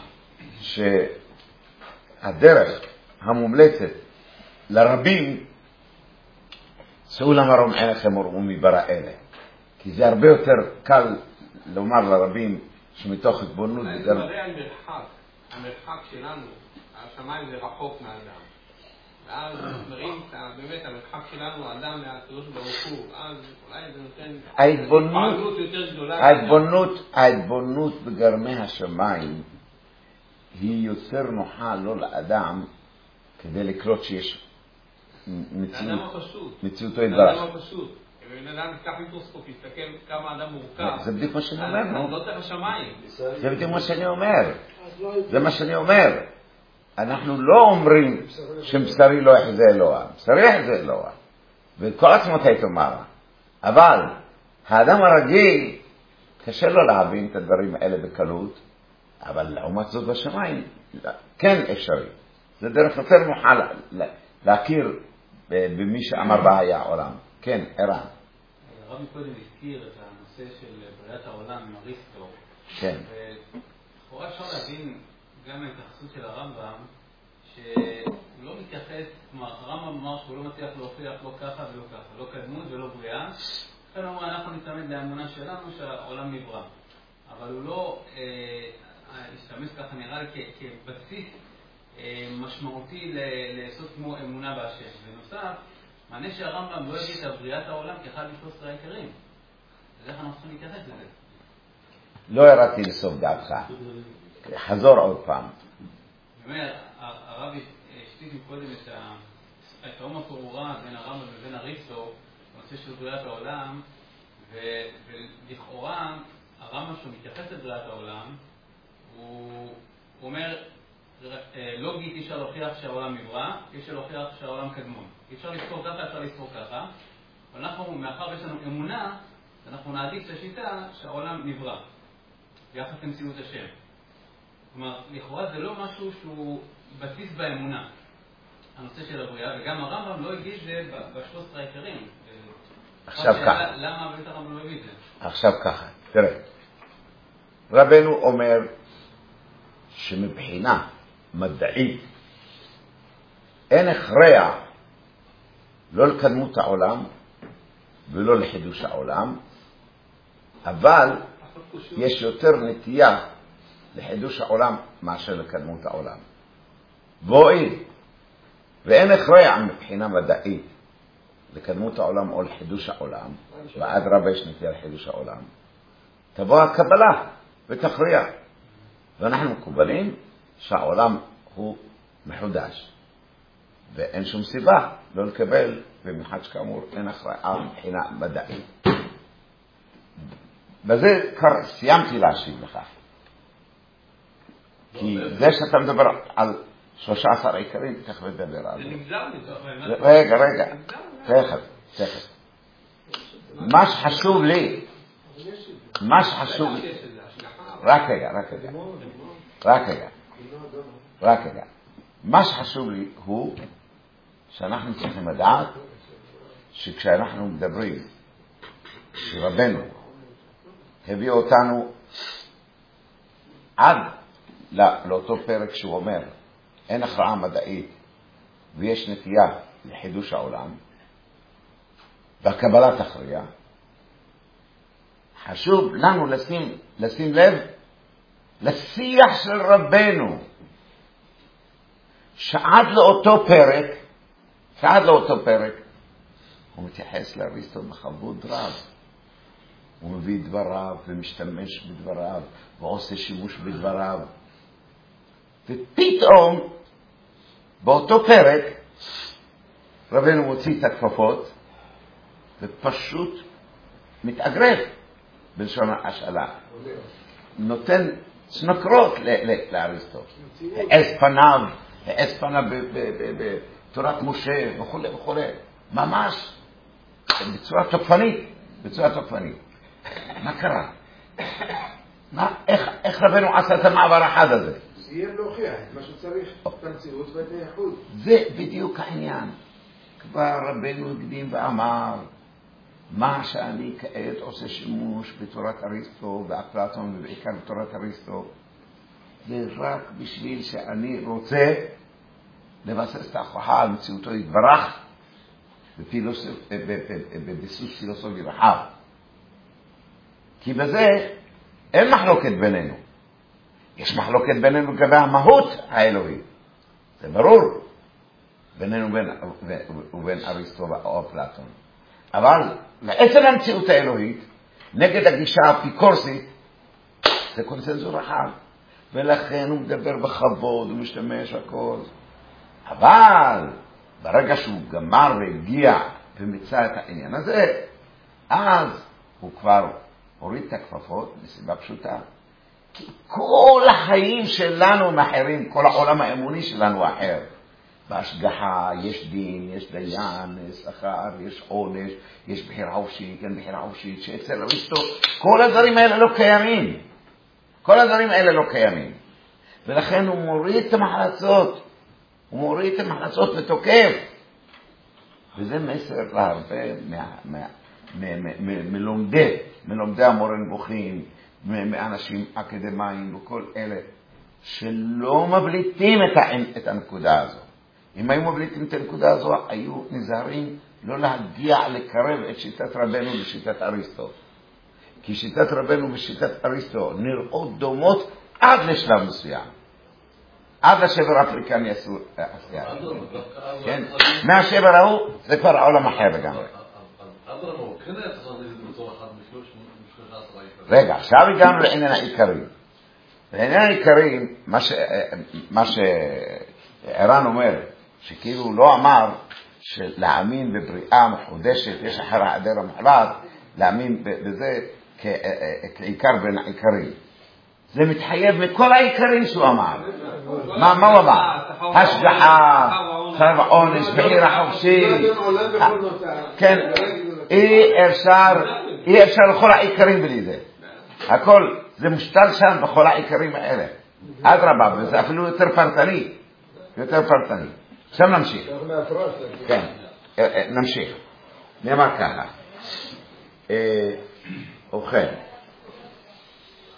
שהדרך המומלצת לרבים, שאו למרום עיניכם וראו מברא אלה. כי זה הרבה יותר קל לומר לרבים שמתוך התבוננות... זה מראה על מרחק. המרחק שלנו, השמיים זה רחוק מהאדם. ואז מראים באמת המרחק שלנו, האדם מהקדוש ברוך הוא. אז אולי זה נותן... ההתבוננות, ההתבוננות, ההתבוננות בגרמי השמיים היא יותר נוחה לא לאדם כדי לקלוט שיש מציאותו יתברך. זה אדם הפשוט. אם אדם יפתח מיקרוסקופ, יסתכל כמה אדם מורכב. זה בדיוק מה שאני אומר. לא צריך השמיים. זה בדיוק מה שאני אומר. זה מה שאני אומר. אנחנו לא אומרים שבשרי לא יחזה אלוה. בשרי יחזה אלוה. וכל עצמות היית אומר. אבל האדם הרגיל קשה לו להבין את הדברים האלה בקלות, אבל לעומת זאת בשמיים כן אפשרי. זה דרך יותר נוחה להכיר במי שאמר בעיה העולם. כן, ערן. הרבי קודם הזכיר את הנושא של בריאת העולם עם אריסטו. כן. ולכאורה אפשר להבין גם ההתייחסות של הרמב"ם, שהוא לא מתייחס, כלומר, הרמב"ם אמר שהוא לא מצליח להוכיח לא ככה ולא ככה, לא קדמות ולא בריאה. לכן הוא אומר, אנחנו נתעמד לאמונה שלנו שהעולם נברא. אבל הוא לא השתמש ככה נראה לי כבסיס משמעותי לעשות כמו אמונה בהשם. בנוסף, מענה שהרמב"ם לא יגיד את בריאת העולם כאחד משלושת עשרה העיקרים. אז איך אנחנו צריכים להתייחס לזה? לא ירדתי לסוף דעתך. חזור עוד פעם. אומר, הרב השתית מקודם את האום הפעורה בין הרמב"ם ובין אריסטו בנושא של בריאת העולם, ולכאורה הרמב"ם שהוא מתייחס לבריאת העולם, הוא אומר, לוגית אי אפשר להוכיח שהעולם נברא, אי אפשר להוכיח שהעולם קדמון. אי אפשר לספור ככה, אפשר לספור ככה. אבל אנחנו, מאחר ויש לנו אמונה, אנחנו נעדיף את השיטה שהעולם נברא, ביחס למציאות השם. כלומר, לכאורה זה לא משהו שהוא בסיס באמונה, הנושא של הבריאה, וגם הרמב"ם לא הגיד את זה בשלושת עשרה העיקרים. עכשיו ככה. למה בית הרמב"ם לא הגיד את זה? עכשיו ככה, תראה. רבנו אומר שמבחינה מדעית אין הכרח לא לקדמות העולם ולא לחידוש העולם, אבל יש יותר נטייה לחידוש העולם מאשר לקדמות העולם. בואי, ואין הכרח מבחינה מדעית לקדמות העולם או לחידוש העולם, ועד רבה יש נטייה לחידוש העולם, תבוא הקבלה ותכריע. ואנחנו מקובלים שהעולם הוא מחודש, ואין שום סיבה לא לקבל, במיוחד שכאמור אין הכרעה מבחינה מדעית. בזה כבר סיימתי להשיב לך, כי זה שאתה מדבר על שלושה עשר עיקרים, תכף לדבר על זה. זה נגזר מתוך... רגע, רגע, תכף, תכף. מה שחשוב לי, מה שחשוב לי, רק רגע, רק רגע, רק רגע, רק רגע. מה שחשוב לי הוא שאנחנו צריכים לדעת שכשאנחנו מדברים שרבנו הביא אותנו עד לאותו פרק שהוא אומר אין הכרעה מדעית ויש נטייה לחידוש העולם והקבלה תכריע, חשוב לנו לשים, לשים לב לשיח של רבנו שעד לאותו פרק, שעד לאותו פרק הוא מתייחס לאריסטו בכבוד רב. הוא מביא דבריו ומשתמש בדבריו ועושה שימוש בדבריו, ופתאום באותו פרק רבנו מוציא את הכפפות ופשוט מתאגרף בלשון השאלה, נותן סנוקרות לאריסטו, העז פניו, העז פניו בתורת משה וכו' וכו', ממש בצורה תוקפנית, בצורה תוקפנית. מה קרה? מה, איך, איך רבנו עשה את המעבר החד הזה? סיים להוכיח את מה שצריך, את המציאות ואת הייחוד. זה בדיוק העניין. כבר רבנו הקדים ואמר, מה שאני כעת עושה שימוש בתורת אריסטו ואפלטון ובעיקר בתורת אריסטו, זה רק בשביל שאני רוצה לבסס את ההוכחה על מציאותו יתברך בביסוס פילוסופי רחב. כי בזה אין מחלוקת בינינו. יש מחלוקת בינינו לגבי המהות האלוהית. זה ברור. בינינו ובין, ובין אריסטו או אפלטון. אבל לעצם המציאות האלוהית, נגד הגישה האפיקורסית, זה קונצנזור רחב. ולכן הוא מדבר בכבוד, הוא משתמש הכל. אבל ברגע שהוא גמר והגיע ומצא את העניין הזה, אז הוא כבר הוריד את הכפפות מסיבה פשוטה. כי כל החיים שלנו הם אחרים, כל העולם האמוני שלנו אחר. בהשגחה יש דין, יש דיין, יש שכר, יש עונש, יש בחירה חופשית, אין בחירה חופשית, שאצל אריסטו כל הדברים האלה לא קיימים. כל הדברים האלה לא קיימים. ולכן הוא מוריד את המחלצות. הוא מוריד את המחלצות ותוקף. וזה מסר להרבה מה, מה, מלומדי, מלומדי המורה נבוכים, מאנשים אקדמיים וכל אלה, שלא מבליטים את הנקודה הזו. אם היו מבליטים את הנקודה הזו, היו נזהרים לא להגיע לקרב את שיטת רבנו לשיטת אריסטו. כי שיטת רבנו ושיטת אריסטו נראות דומות עד לשלב מסוים. עד לשבר האפריקני עשייה. כן? מהשבר ההוא זה כבר העולם אחר לגמרי. רגע, עכשיו הגענו לעניין העיקרים. לעניין העיקרים, מה שערן אומר, שכאילו לא אמר שלהאמין בבריאה מחודשת, יש אחר העדר המוחלט, להאמין בזה כעיקר בין העיקרים. זה מתחייב מכל העיקרים שהוא אמר. מה, מה הוא אמר? השגחה, חרב עונש, בחירה חופשית. כן, אי אפשר, אי אפשר לכל העיקרים בלי זה. הכל, זה מושתל שם בכל העיקרים האלה. אדרבה, וזה אפילו יותר פרטני. יותר פרטני. עכשיו נמשיך. כן, נמשיך. נאמר ככה. ובכן,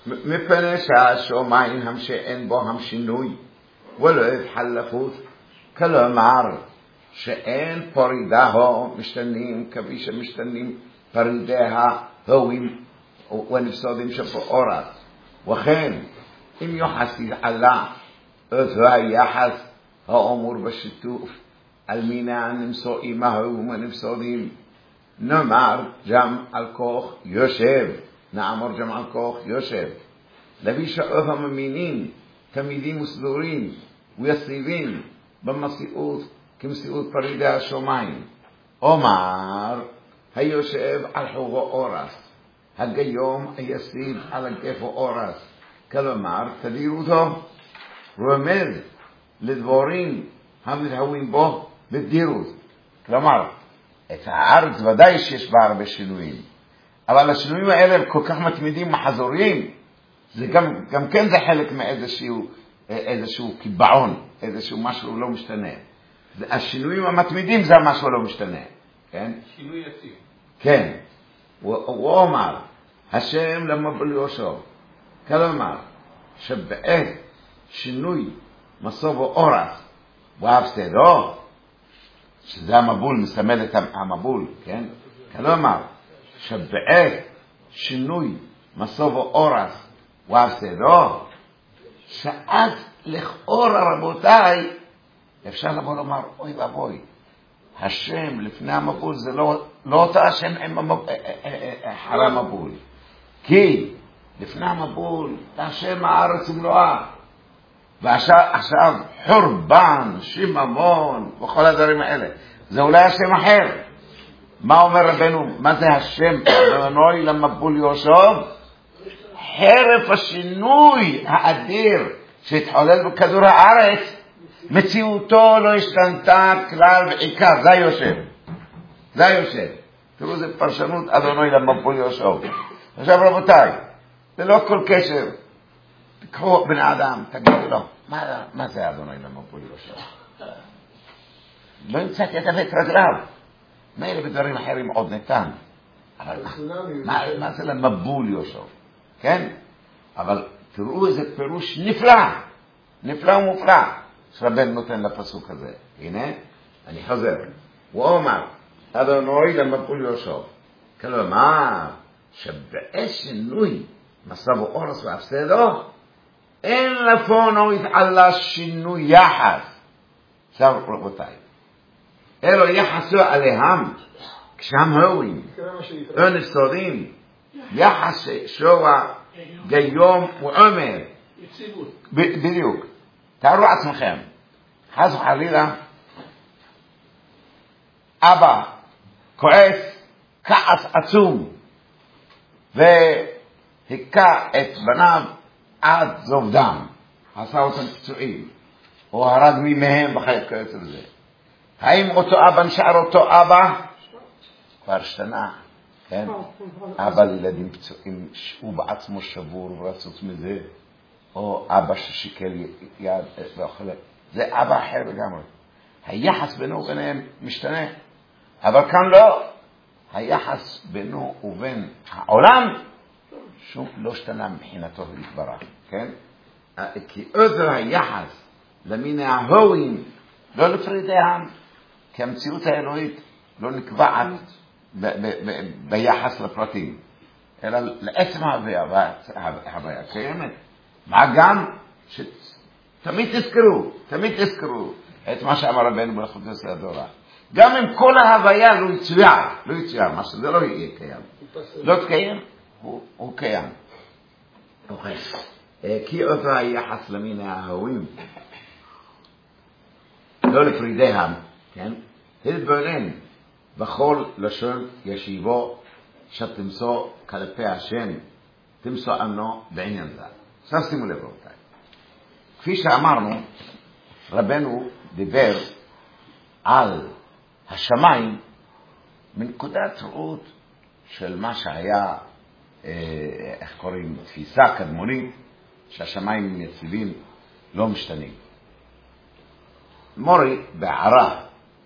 מפני שהשמיים הם שאין בו הם שינוי ולא התחלפות, כלומר שאין פרידה או משתנים כפי שמשתנים פרידי ההורים ונפסודים שבאורס. וכן אם יוחסי עלה אותו היחס האמור בשיתוף על מיני הנמצאים ההורים ונפסודים, נאמר גם על כוח יושב, נאמר גם על כוח יושב, לפי שאוף הממינים תמידים וסדורים ויציבים במציאות כמציאות פרידי השמיים. אומר היושב על חוגו אורס, הגיום היציב על הגפו אורס, כלומר תדירותו רומז לדבורים המתהווים בו בדירות. כלומר את הארץ ודאי שיש בה הרבה שינויים, אבל השינויים האלה הם כל כך מתמידים מחזוריים, זה גם, גם כן זה חלק מאיזשהו איזשהו קיבעון, איזשהו משהו לא משתנה. השינויים המתמידים זה משהו לא משתנה, כן? שינוי יציב. כן. הוא אומר השם למבול יהושע, כלומר שבעת שינוי מסוב אורס והפסדו, שזה המבול, מסמל את המבול, כן? כלומר שבעת שינוי מסוב אורס והפסדו, שאז לכאורה רבותיי אפשר לבוא לומר אוי ואבוי, השם לפני המבול זה לא, לא אותו השם אחרי המבול, כי לפני המבול השם הארץ ומלואה, ועכשיו חורבן, שיממון וכל הדברים האלה, זה אולי השם אחר. מה אומר רבנו? מה זה השם אדוני למבול יהושע? חרף השינוי האדיר שהתחולל בכדור הארץ, מציאותו לא השתנתה כלל ועיקר. זה יושב, זה יושב. תראו, זה פרשנות אדוני למבול יהושע. עכשיו רבותיי, ללא כל קשר, תקחו בני אדם, תגידו לו, מה, מה זה אדוני למבול יהושע? לא ימצאתי את הבית רגליו. מילא בדברים אחרים עוד ניתן, אבל מה, מה זה למבול יהושע? כן? אבל תראו איזה פירוש נפלא, נפלא ומופלא שרבן נותן לפסוק הזה. הנה, אני חוזר. הוא אומר, אדוני למבול יהושע, כלומר שבעת שינוי מסב אורס והפסדו, אין לפונו התעלה שינוי יחס. עכשיו רבותיי, אלו יחסו עליהם כשהם הורים או נפסודים, יחס שואה גיום ועומר, בדיוק. תארו עצמכם, חס וחלילה אבא כועס כעס עצום והכה את בניו עד זוב דם, עשה אותם פצועים או הרג מי מהם בחיים כועס לזה, האם אותו אבא נשאר אותו אבא? כבר השתנה, כן? אבא לילדים פצועים הוא בעצמו שבור ורצוץ מזה, או אבא ששיקל יד ואוכל, זה אבא אחר לגמרי. היחס בינו וביניהם משתנה, אבל כאן לא. היחס בינו ובין העולם שום לא השתנה מבחינתו להתברך, כן? כי עוזר היחס למיני ההורים לא לפרידיהם, כי המציאות האלוהית לא נקבעת ביחס לפרטים, אלא לעצם ההוויה קיימת. מה גם שתמיד תזכרו, תמיד תזכרו את מה שאמר רבנו בלכות הדורה. גם אם כל ההוויה לא יצויר, לא יצויר, מה שזה לא יהיה קיים, לא תקיים, הוא, הוא קיים. כי אותו היחס למיני ההורים, לא לפרידיהם, כן? התבונן בכל לשון ישיבו שתמצוא כלפי השם, תמצוא אמנו בעניין זה. עכשיו שימו לב רבותיי, כפי שאמרנו, רבנו דיבר על השמיים מנקודת ראות של מה שהיה, איך קוראים, תפיסה קדמונית, שהשמיים יציבים לא משתנים. מורי בערה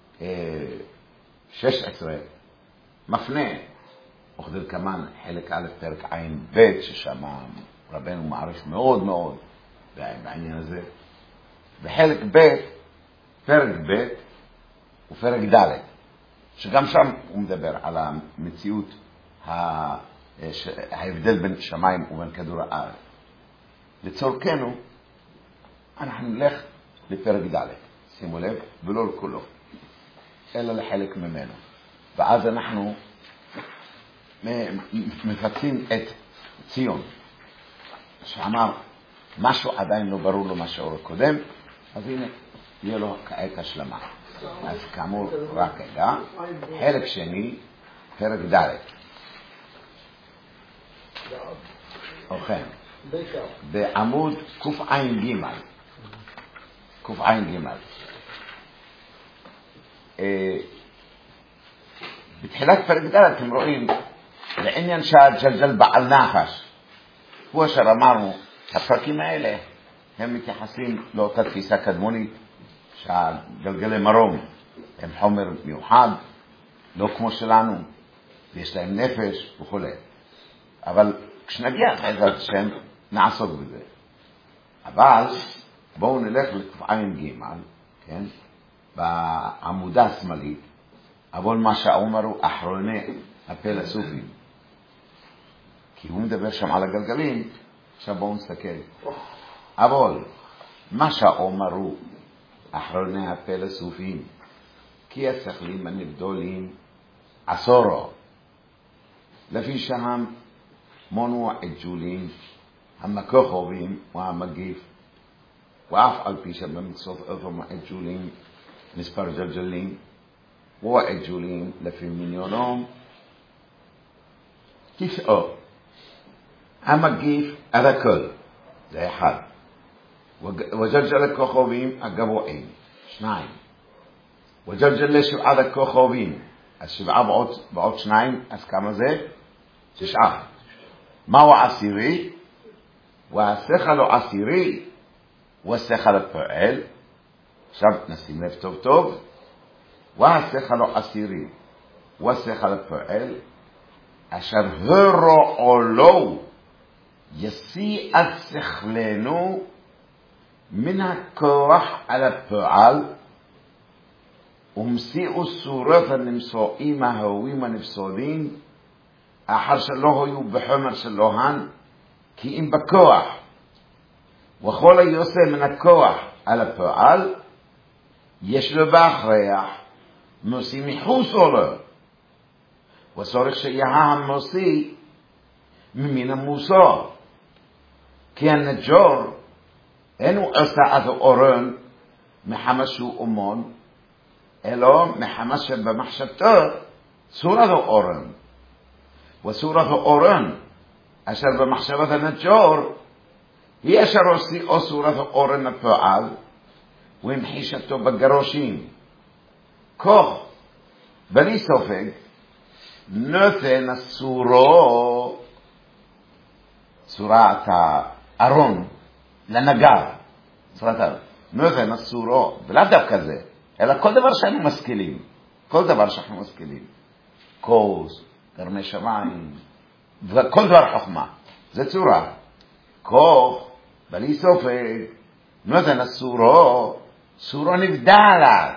שש עשרה מפנה וכדלקמן חלק א' פרק עין ב', ששם רבנו מעריך מאוד מאוד בעניין הזה. בחלק ב', פרק ב' ופרק ד', שגם שם הוא מדבר על המציאות, ההבדל בין שמיים ובין כדור הארץ. לצורכנו, אנחנו נלך לפרק ד', שימו לב, ולא לכולו, אלא לחלק ממנו. ואז אנחנו מפצים את ציון, שאמר משהו עדיין לא ברור לו מה שאור הקודם, אז הנה, יהיה לו כעת השלמה. אז כאמור, רק רגע, חלק שני, פרק ד'. אוקיי. בעמוד קע"ג. קע"ג. בתחילת פרק ד' אתם רואים, לעניין שהג'לג'ל בעל נחש. הוא אשר אמרנו, הפרקים האלה הם מתייחסים לאותה תפיסה קדמונית, שהגלגלי מרום הם חומר מיוחד, לא כמו שלנו, ויש להם נפש וכו'. אבל כשנגיע בעזרת השם נעסוק בזה. אבל בואו נלך לקע"ג, כן? בעמודה השמאלית, אבל מה שאומרו אחרוני הפילוסופים, כי הוא מדבר שם על הגלגלים. עכשיו בואו נסתכל. אבל מה שאומרו אחרוני הפילוסופים, כי השכלים הנבדלים עשורו, לפי שהם מונו הג'ולים, המכוכבים והמגיף, ואף על פי שבמצוף אופם הג'ולים מספר ג'לג'לים, והג'ולים לפי מיליונום, תשעו. המגיף עד הכל, זה אחד. וג'לג'ל הכוכבים הגבוהים, שניים. וג'לג'ל לשבעת הכוכבים, אז שבעה בעוד, בעוד שניים, אז כמה זה? תשעה. מהו עשירי? והשכל הוא עשירי, והשכל הפועל. עכשיו נשים לב טוב טוב. והשכל הוא עשירי, והשכל הפועל, אשר הרואו לו, ישיא את שכלנו מן הכוח על הפועל, ומסיעו סורות הנמסועים ההורים הנפסולים, אחר שלא היו בחומר שלוהן, כי אם בכוח. וכל היוסע מן הכוח על הפועל, יש לו בהכרח, מוסי מחוסו לו. וצורך שיהיה המוסי ממין המוסו. כי הנג'ור, אינו עושה את האורן מחמת שהוא אומון, אלא מחמת שבמחשבתו צורת האורן. וצורת האורן, אשר במחשבת הנג'ור, היא אשר עושה צורת האורן הפועל, והמחישתו בגרושים. כוח, בלי סופג, נותן הסורו, צורת הארון, לנגר. צורת הארון. נותן הסורו, ולא דווקא זה, אלא כל דבר שאנחנו משכילים. כל דבר שאנחנו משכילים. כוס, גרמי שמיים, וכל דבר חוכמה. זה צורה. כוח, בלי סופג, נותן הסורו, סורו נבדל עליו.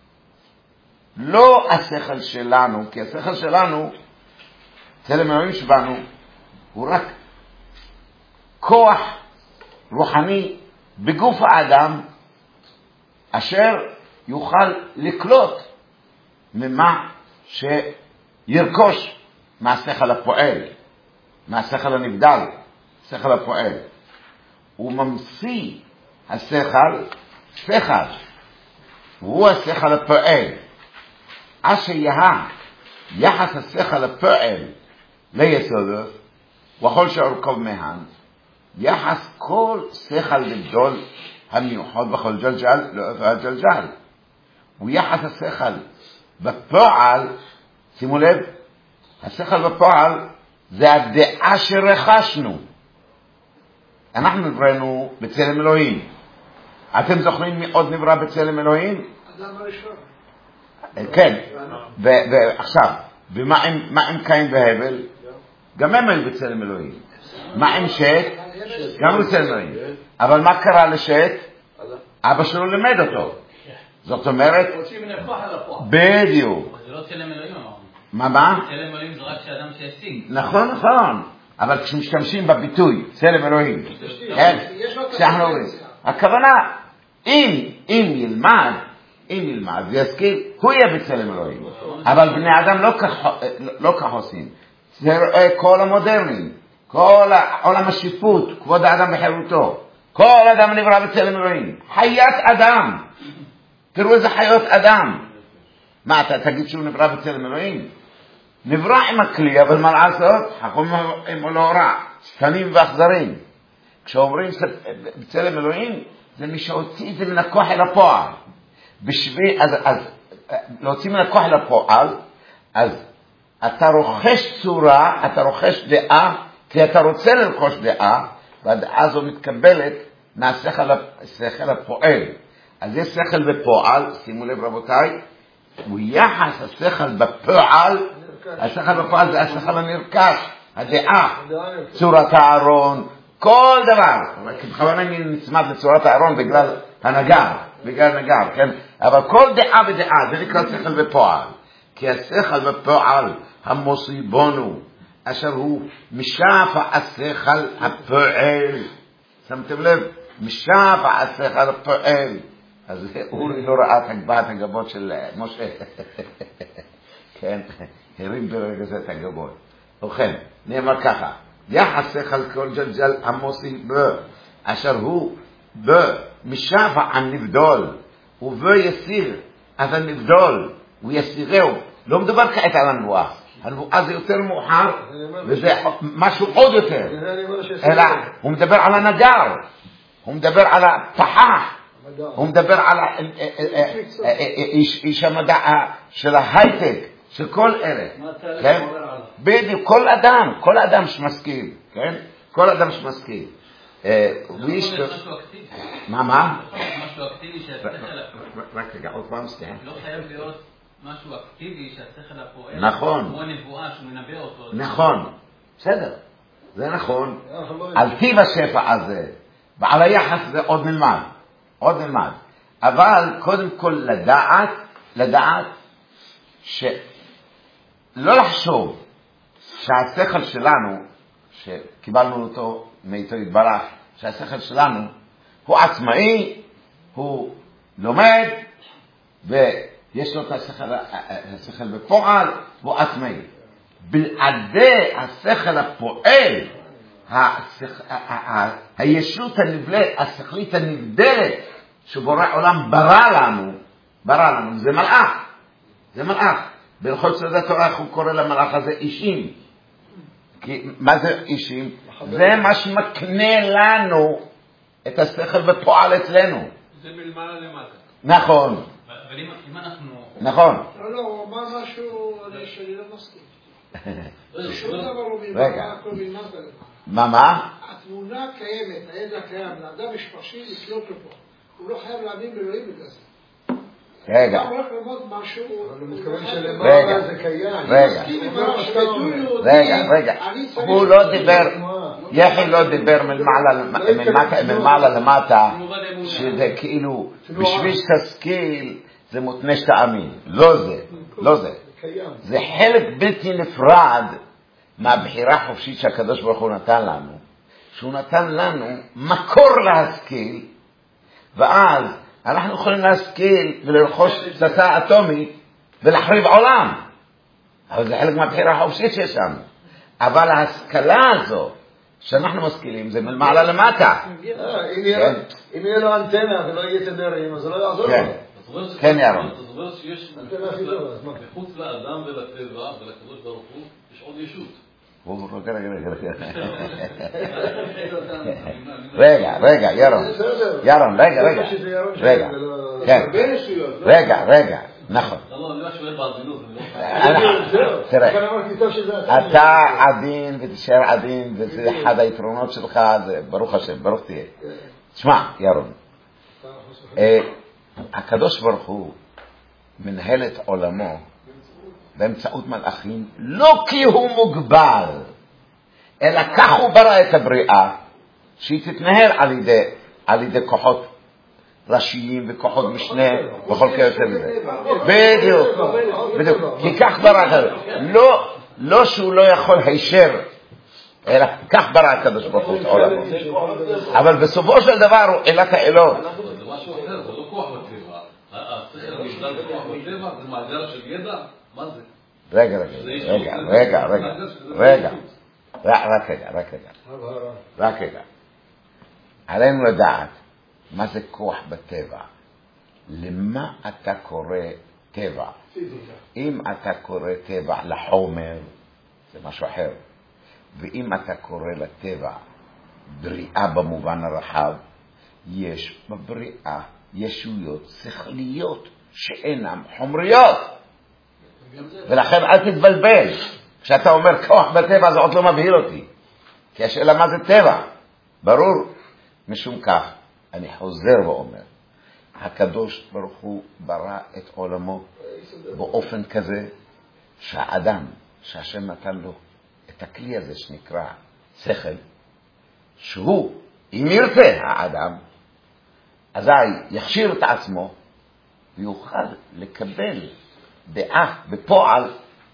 לא השכל שלנו, כי השכל שלנו, צלם אלוהים שבנו, הוא רק כוח רוחני בגוף האדם, אשר יוכל לקלוט ממה שירכוש מהשכל הפועל, מהשכל הנבדל, השכל הפועל. הוא ממציא השכל, שכל, והוא השכל הפועל. אשר יהיה יחס השכל הפועל ליסודות, וכל שאורכוב מהן, יחס כל שכל גדול המיוחד בכל ג'לג'ל לאותו הג'לג'ל. ויחס השכל בפועל, שימו לב, השכל בפועל זה הדעה שרכשנו. אנחנו נבראנו בצלם אלוהים. אתם זוכרים מי עוד נברא בצלם אלוהים? אדם הראשון. כן, ועכשיו, ומה עם קין והבל? גם הם היו בצלם אלוהים. מה עם שט? גם בצלם אלוהים. אבל מה קרה לשט? אבא שלו לימד אותו. זאת אומרת, בדיוק. זה לא צלם אלוהים אמרנו. מה מה? צלם אלוהים זה רק שאדם שישיג. נכון, נכון. אבל כשמשתמשים בביטוי צלם אלוהים, כשאנחנו אומרים, הכוונה, אם, אם ילמד, אם ילמד ויזכיר, הוא יהיה בצלם אלוהים. אבל בני אדם לא כך, לא כך עושים. זה כל המודרנים, כל עולם השיפוט, כבוד האדם בחירותו. כל אדם נברא בצלם אלוהים. חיית אדם. תראו איזה חיות אדם. מה, אתה תגיד שהוא נברא בצלם אלוהים? נברא עם הכלי, אבל מה לעשות? חכום הם לא רע, שטנים ואכזרים. כשאומרים בצלם אלוהים, זה מי שהוציא את זה מן הכוח אל הפועל. בשביל, אז, אז, להוציא מן הכוח אל הפועל, אז אתה רוכש צורה, אתה רוכש דעה, כי אתה רוצה לרכוש דעה, והדעה הזו מתקבלת מהשכל הפועל. אז יש שכל בפועל, שימו לב רבותיי, הוא יחס השכל בפועל, השכל בפועל זה השכל הנרכש, הדעה, צורת הארון, כל דבר. בכוונה אני נצמד לצורת הארון בגלל הנגר, בגלל הנגר, כן? אבל כל דעה ודעה, זה נקרא שכל בפועל. כי השכל בפועל המוסיבונו, אשר הוא משף השכל הפועל. שמתם לב? משף השכל הפועל. אז אורי לא ראה את הגבהת הגבות של משה. כן, הרים ברגע זה את הגבות. ובכן, נאמר ככה, יחס שכל כל ג'לג'ל עמוסי בו, אשר הוא בו משף הנבדול, ובו יסיר, אז הנבדול, הוא יסירהו. לא מדבר כעת על הנבואה. הנבואה זה יותר מאוחר, וזה משהו עוד יותר. אלא, הוא מדבר על הנגר, הוא מדבר על הפחח, הוא מדבר על איש המדע של ההייטק, של כל אלה. בדיוק, כל אדם, כל אדם שמשכיל, כן? כל אדם שמשכיל. מה, מה? משהו אקטיבי שהשכל הפועל. רק רגע, עוד פעם, סליחה. לא חייב להיות משהו אקטיבי שהשכל הפועל. נכון. כמו נבואה שהוא מנבא אותו. נכון. בסדר. זה נכון. על טיב השפע הזה, ועל היחס זה עוד נלמד. עוד נלמד. אבל קודם כל לדעת, לדעת שלא לחשוב שהשכל שלנו, שקיבלנו אותו מאיתו יתברך, שהשכל שלנו הוא עצמאי, הוא לומד, ויש לו את השכל, השכל בפועל, הוא עצמאי. בלעדי השכל הפועל, השכל, הישות הנבלת, השכלית הנבדלת, שבורא עולם ברא לנו, ברא לנו, זה מלאך, זה מלאך. בלכות סעודת התורה הוא קורא למלאך הזה אישים. כי מה זה אישים? זה מה שמקנה לנו את השכל בפועל אצלנו. זה מלמעלה למטה. נכון. אבל אם אנחנו... נכון. לא, לא, הוא אמר משהו שאני לא מסכים. שום דבר הוא רגע. מלמעלה, הכל מלמטה למטה. מה, מה? התמונה קיימת, הידע קיים, לאדם יש פרשים לקלוט אותו. הוא לא חייב להאמין באלוהים בגלל זה. רגע. הוא הולך ללמוד משהו... אבל הוא מתכוון רגע. שלמעלה זה קיים. רגע. רגע, רגע. הוא לא דיבר, יחי לא דיבר מלמעלה למטה, שזה כאילו, בשביל שתשכיל, זה מותנה שתאמין. לא זה, לא זה. זה חלק בלתי נפרד מהבחירה החופשית שהקדוש ברוך הוא נתן לנו, שהוא נתן לנו מקור להשכיל, ואז אנחנו יכולים להשכיל ולרכוש פצצה אטומית ולהחריב עולם. אבל זה חלק מהבחירה החופשית שיש לנו. אבל ההשכלה הזו שאנחנו משכילים זה מלמעלה למטה. אם יהיה לו אנטנה ולא יהיה תדרים, אז לא יעזור לו. כן, ירון. זאת אומרת שיש מחוץ לאדם ולטבע ולקדוש ברוך הוא, יש עוד ישות. רגע, רגע, ירון. ירון, רגע, רגע. רגע, רגע, רגע, נכון. תראה, אתה עדין ותשאר עדין, וזה אחד היתרונות שלך, זה ברוך השם, ברוך תהיה. תשמע, ירון, הקדוש ברוך הוא מנהל את עולמו באמצעות מלאכים, לא כי הוא מוגבל, אלא כך הוא ברא את הבריאה, שהיא תתנהל על ידי, על ידי כוחות ראשיים וכוחות משנה וכל כיוצא בזה. בדיוק, בדיוק. כי כך ברא, לא, לא שהוא לא יכול הישר, אלא כך ברא הקדוש ברוך הוא את העולמו. אבל בסופו של דבר הוא אלת האלוהות. זה משהו אחר, זה לא כוח בטבע. השכל הנבדל זה כוח בטבע, זה מעגל של ידע? מה זה? רגע, רגע, רגע, רגע, רגע, רגע. רק רגע, רק רגע. רק רגע. עלינו לדעת מה זה כוח בטבע. למה אתה קורא טבע? אם אתה קורא טבע לחומר, זה משהו אחר. ואם אתה קורא לטבע בריאה במובן הרחב, יש בבריאה ישויות שכליות שאינן חומריות. ולכן אל תתבלבל. כשאתה אומר כוח בטבע זה עוד לא מבהיל אותי. כי השאלה מה זה טבע? ברור. משום כך, אני חוזר ואומר, הקדוש ברוך הוא ברא את עולמו באופן כזה שהאדם, שהשם נתן לו את הכלי הזה שנקרא שכל, שהוא, אם ירצה האדם, אזי יכשיר את עצמו ויוכל לקבל דעה בפועל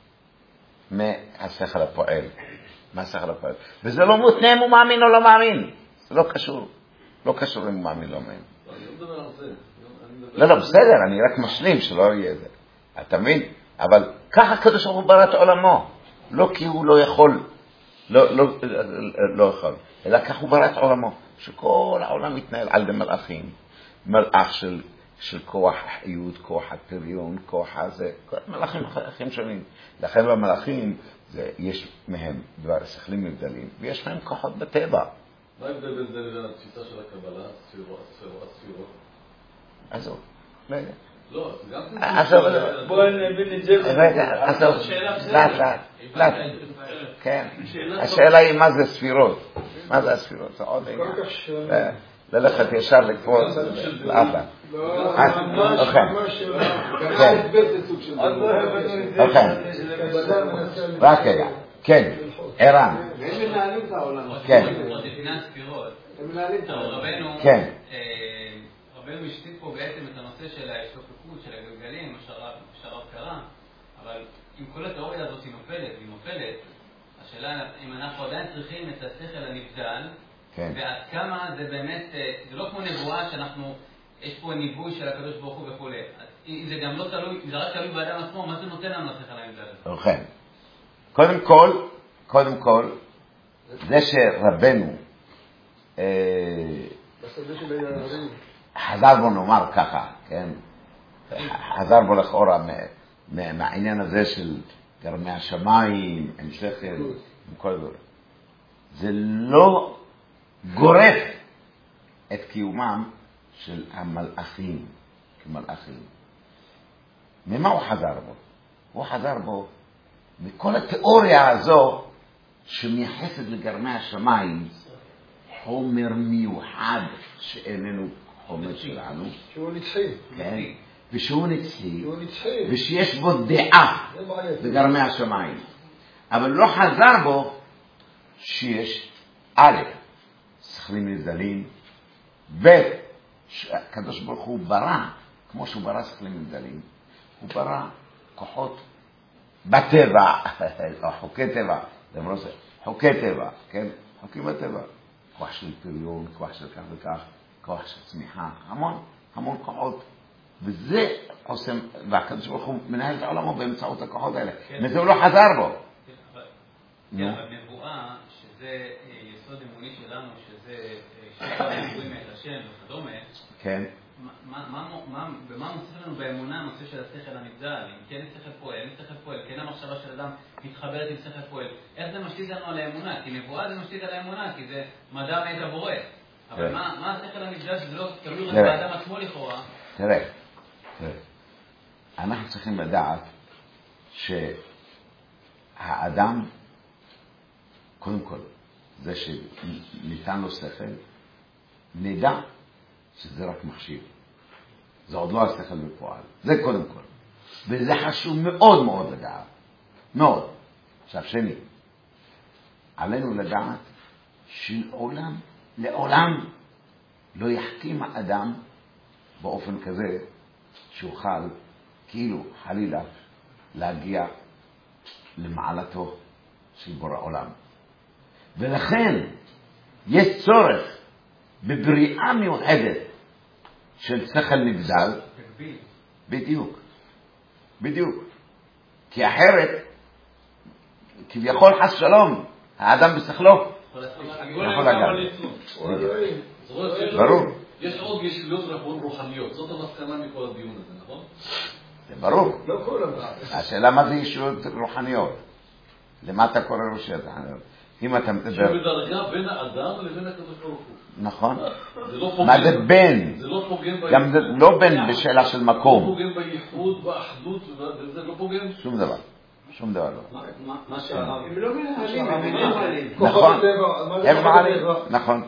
מהשכל הפועל. מהשכל הפועל. וזה לא מותנה אם הוא מאמין או לא מאמין. זה לא קשור. לא קשור אם הוא מאמין או לא מאמין. לא, לא, בסדר, אני רק משלים שלא יהיה זה. אתה מבין? אבל ככה הקדוש ברוך הוא ברא את עולמו. לא כי הוא לא יכול, לא, לא, לא יכול, אלא כך הוא ברא את עולמו. שכל העולם מתנהל על ידי מלאכים. מלאך של, של כוח החיות, כוח הפריון, כוח הזה, מלאכים אחרים שונים. לכן במלאכים זה, יש מהם דבר שכלים מבדלים, ויש מהם כוחות בטבע. מה ההבדל בין זה לבין התפיסה של הקבלה, הספירות, הספירות? עזוב, רגע. לא, זה גם... עזוב, בואו נבין את זה. רגע, עזוב, לאט לאט, לאט. כן, השאלה היא מה זה ספירות. מה זה הספירות? זה עוד עניין. ללכת ישר לקפוץ, לאט לאט. אוקיי. אוקיי. רק רגע. כן, ערן. הם מנהלים את העולם. כן. לפני הספירות. הם מנהלים את העולם. רבנו, כן. רבנו משתית פה בעצם את הנושא של ההשתוקקות, של הגלגלים, שהרב קרא, אבל אם כל התיאוריה הזאת היא נופלת, היא נופלת, השאלה אם אנחנו עדיין צריכים את השכל הנבדל, ועד כמה זה באמת, זה לא כמו נבואה שאנחנו, יש פה ניבוי של הקדוש ברוך הוא וכו'. זה גם לא תלוי, זה רק תלוי באדם עצמו, מה זה נותן לנו השכל הנבדל? אוקיי. קודם כל, קודם כל, זה שרבנו חזר בו נאמר ככה, כן? חזר בו לכאורה מהעניין הזה של גרמי השמיים, עם שכל, עם כל דבר. זה לא גורף את קיומם של המלאכים כמלאכים. ממה הוא חזר בו? הוא חזר בו מכל התיאוריה הזו שמייחסת לגרמי השמיים חומר מיוחד שאיננו חומר שלנו. שהוא נצחי. כן. ושהוא נצחי. ושיש בו דעה בגרמי השמיים. אבל לא חזר בו שיש א', שכלים נבדלים, ב', הקדוש ברוך הוא ברא, כמו שהוא ברא שכלים נבדלים, הוא ברא כוחות בטבע, או חוקי טבע, למרות זה, חוקי טבע, כן? חוקים בטבע. כוח של פריון, כוח של כך וכך, כוח של צמיחה, המון, המון כוחות. וזה עושה, והקדוש ברוך הוא מנהל את העולמו באמצעות הכוחות האלה. וזה הוא לא חזר בו. כן, בנבואה, שזה יסוד אמוני שלנו, שזה שאנחנו נבואים את השם וכדומה, כן. במה מוסיף לנו באמונה הנושא של השכל הנבדל? אם כן שכל פועל, אין שכל פועל, כן המחשבה של אדם מתחברת עם שכל פועל. איך זה משתית לנו על האמונה? כי נבואה זה משתית על האמונה, כי זה מדע מאת הבורא. אבל מה השכל הנבדל שזה לא תלוי רק באדם עצמו לכאורה? תראה, תראה. אנחנו צריכים לדעת שהאדם, קודם כל, זה שניתן לו שכל, נדע שזה רק מכשיר. זה עוד לא השכל בפועל. זה קודם כל. וזה חשוב מאוד מאוד לדעת. מאוד. עכשיו שני, עלינו לדעת שלעולם, לעולם לא יחכים האדם באופן כזה שיוכל כאילו חלילה להגיע למעלתו של בורא עולם. ולכן יש צורך בבריאה מיוחדת של שכל נבדל. בדיוק, בדיוק. כי אחרת, כביכול חס שלום, האדם בשכלו יכול להגיע. ברור. יש עוד ישויות רוחניות, זאת המסקנה מכל הדיון הזה, נכון? זה ברור. השאלה מה זה ישויות רוחניות? למה אתה קורא ישויות רוחניות? אם אתה מדבר... שבדרגה בין האדם לבין הקדוש ברוך הוא. נכון. זה לא פוגם. מה זה בין? זה לא פוגם בייחוד. גם זה לא בין בשאלה של מקום. לא פוגם בייחוד, באחדות, וזה לא פוגם. שום דבר. שום דבר לא. מה שהרב... הם לא מנהלים, הם מנהלים. נכון. הם מעלים. נכון.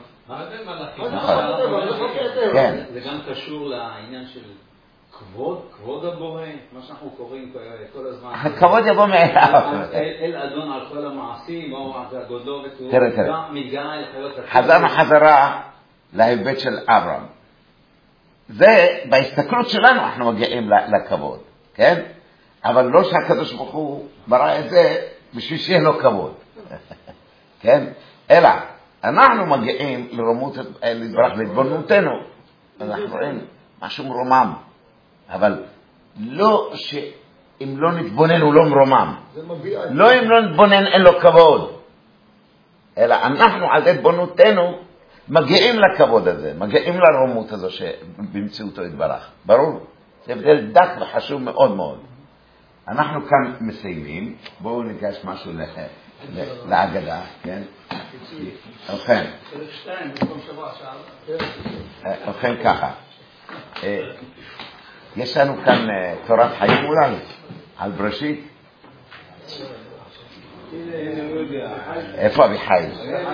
כן. זה גם קשור לעניין של כבוד, כבוד הבורא, מה שאנחנו קוראים כל הזמן. הכבוד יבוא מאליו. אל אדון על כל המעשים, או הגודו ותאור. תראה, תראה. חזרנו חזרה להיבט של אברהם. זה, בהסתכלות שלנו אנחנו מגיעים לכבוד, כן? אבל לא שהקדוש ברוך הוא ברא את זה בשביל שיהיה לו כבוד. כן? אלא, אנחנו מגיעים לרמות, להתברך להתבוננותנו. אנחנו רואים משהו מרומם. אבל לא שאם לא נתבונן הוא לא מרומם. לא אם לא נתבונן אין לו כבוד. אלא אנחנו על התבוננותנו מגיעים לכבוד הזה, מגיעים לרמות הזו שבמציאותו יתברך. ברור? זה הבדל דק וחשוב מאוד מאוד. אנחנו כאן מסיימים. בואו ניגש משהו להגדה, כן? ובכן. ובכן ככה. יש לנו כאן תורת חיים אולי, על בראשית. איפה אביחי?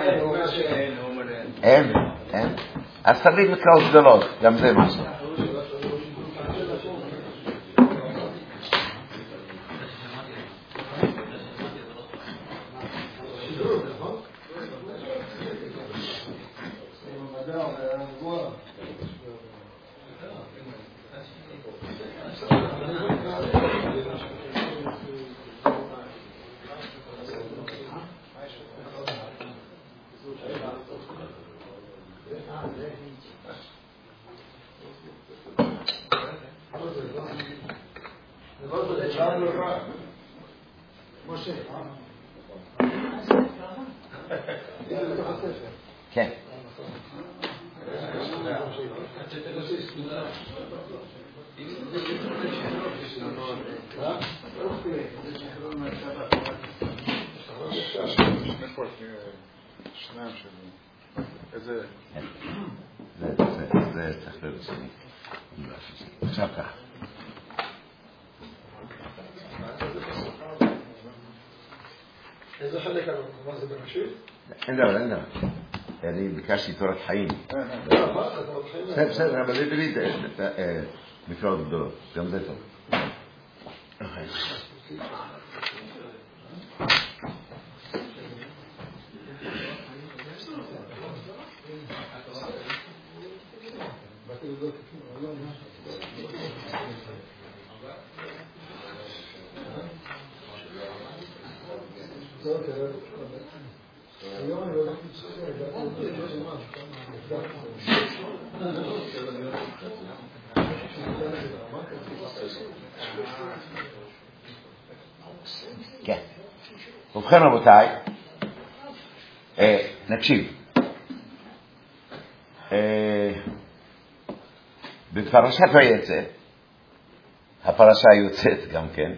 אין, אין. אז תביא מקראות גדולות, גם זה משהו. כן. זה צריך להיות שני. עכשיו כך. איזה חלק עליו? מה זה בראשית? אין דבר, אין דבר. אני ביקשתי תורת חיים. בסדר, בסדר, אבל זה תמיד מקראות גדולות. גם זה טוב. כן. ובכן רבותיי, נקשיב. בפרשת ויצא, הפרשה יוצאת גם כן,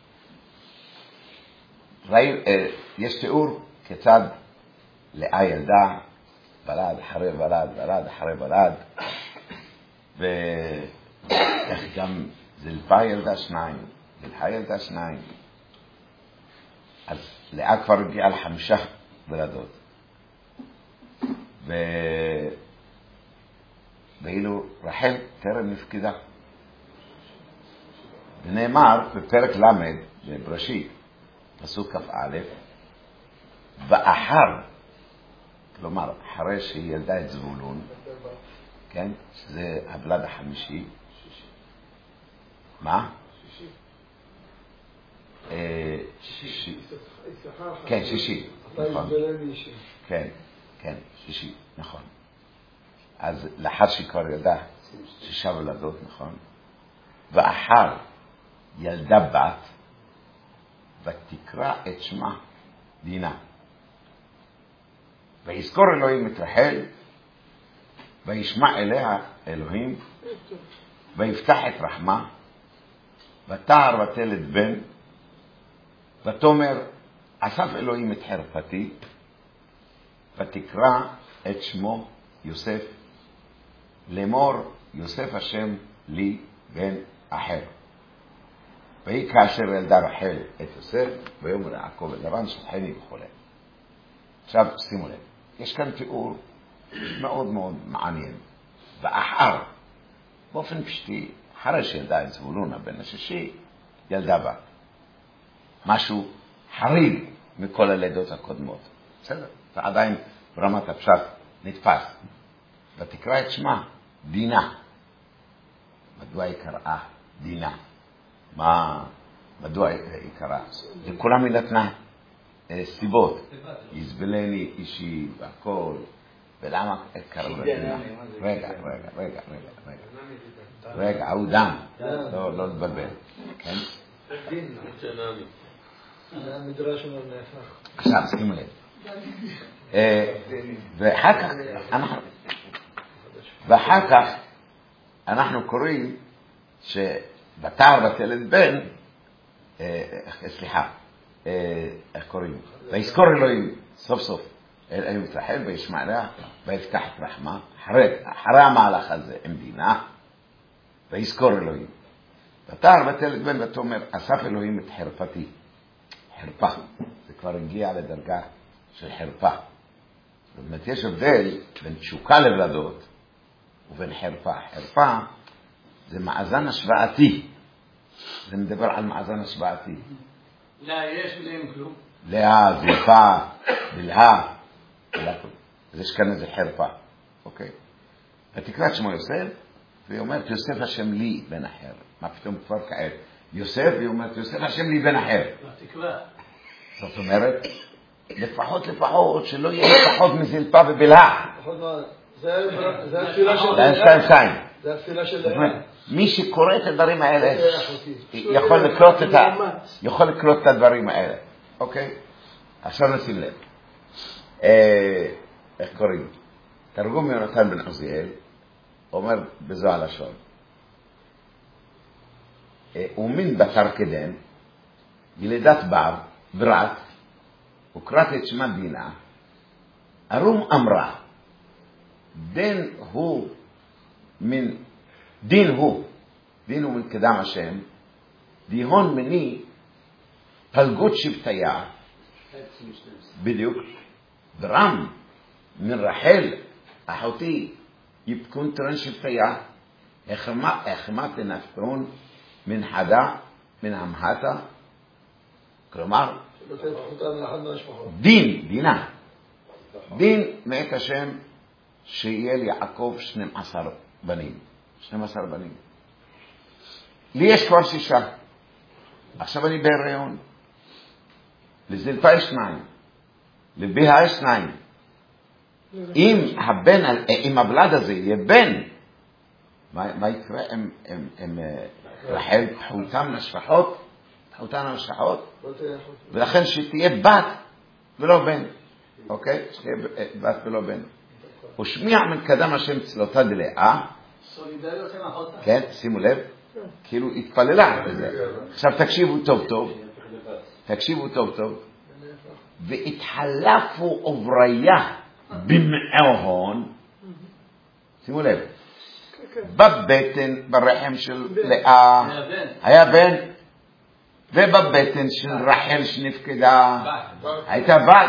יש תיאור כיצד לאה ילדה, בלד אחרי בלד, בלד אחרי בלד, ואיך גם זלפה ילדה שניים, זלחה ילדה שניים. אז לאה כבר הגיעה לחמישה בלדות. ו... ואילו רחל טרם נפקדה. ונאמר בפרק למד, בבראשית, פסוק כ"א, ואחר, כלומר, אחרי שהיא ילדה את זבולון, כן, שזה הבלד החמישי. מה? שישי. כן, שישי. נכון. כן, כן, שישי, נכון. אז לאחר שהיא כבר ילדה שישה ולדות, נכון? ואחר ילדה בת, ותקרא את שמה דינה. ויזכור אלוהים את רחל, וישמע אליה אלוהים, ויפתח את רחמה, ותער ותלד בן, ותאמר, אסף אלוהים את חרפתי, ותקרא את שמו יוסף, לאמור יוסף השם לי בן אחר. והיא כאשר ילדה רחל את יוסף, ויאמר יעקב אל לבן שלחני וכו'. עכשיו שימו לב, יש כאן תיאור מאוד מאוד מעניין. ואחר, באופן פשטי, אחרי שילדה את זבולון הבן השישי, ילדה בת. משהו חריג מכל הלידות הקודמות. בסדר? ועדיין ברמת הפשט נתפס. ותקרא את שמה דינה. מדוע היא קראה דינה? מה, מדוע היא קראה? לכולם היא נתנה סיבות. יזבלני אישי והכל. ולמה קראו לה דינה? רגע, רגע, רגע, רגע, רגע. רגע, הוא דם. לא, לא לבלבל. כן? זה המדרש מאוד נהפך. עכשיו, שימו לב. ואחר כך, אנחנו, ואחר כך, אנחנו קוראים שבתער ותלד בן, סליחה, איך קוראים? ויזכור אלוהים, סוף סוף, אלוהים מתרחל וישמע אליה, ויפתח את רחמה, אחרי המהלך הזה, עם דינה, ויזכור אלוהים. בתער ותלד בן, ותאמר, אסף אלוהים את חרפתי. חרפה. זה כבר הגיע לדרגה של חרפה. זאת אומרת, יש הבדל בין תשוקה לבלדות ובין חרפה. חרפה זה מאזן השוואתי. זה מדבר על מאזן השוואתי. לא, יש בלהם כלום. לאה, זלפה, בלהה. אז יש כאן איזה חרפה. אוקיי? ותקרא את שמו יוסף, והיא אומרת, יוסף השם לי בן אחר. מה פתאום כבר כעת? יוסף, והיא אומרת, יוסף השם לי בן אחר. תקווה. זאת אומרת, לפחות לפחות, שלא יהיה לפחות מזלפה ובלהה. זה התפילה של... זה שתיים שתיים. זה התפילה של... מי שקורא את הדברים האלה, יכול לקלוט את ה... יכול לקלוט את הדברים האלה. אוקיי? עכשיו נשים לב. איך קוראים? תרגום יונתן בן עוזיאל, אומר בזו הלשון. ומין בתר קדם, ילידת בר, ברת, וקראת את שמה דינה, ארום אמרה, דין הוא מן, דין הוא, דין הוא מן קדם השם, דיהון מני, פלגות שבטיה, בדיוק, ברם, מן רחל, אחותי, יפקון תרן שבטיה, החמת לנפתון, מן חדה, מן המחתה, כלומר, דין, דינה, דין מאת השם שיהיה ליעקב שנים עשר בנים, שנים עשר בנים. לי יש כבר שישה, עכשיו אני בהיריון, לזלפה יש שניים, לביאה יש שניים. אם הבן, אם הבלד הזה יהיה בן, מה, מה יקרה עם, עם, עם רחל? פחותם לשפחות, פחותן לשפחות, ולכן שתהיה בת ולא בן, אוקיי? שתהיה בת ולא בן. ושמיע מקדם השם צלותה דלאה, כן, שימו לב, כאילו התפללה בזה. עכשיו תקשיבו טוב טוב, תקשיבו טוב טוב, והתחלפו עובריה במעון, שימו לב, בבטן, ברחם של לאה, היה בן, ובבטן של רחל שנפקדה, הייתה בת,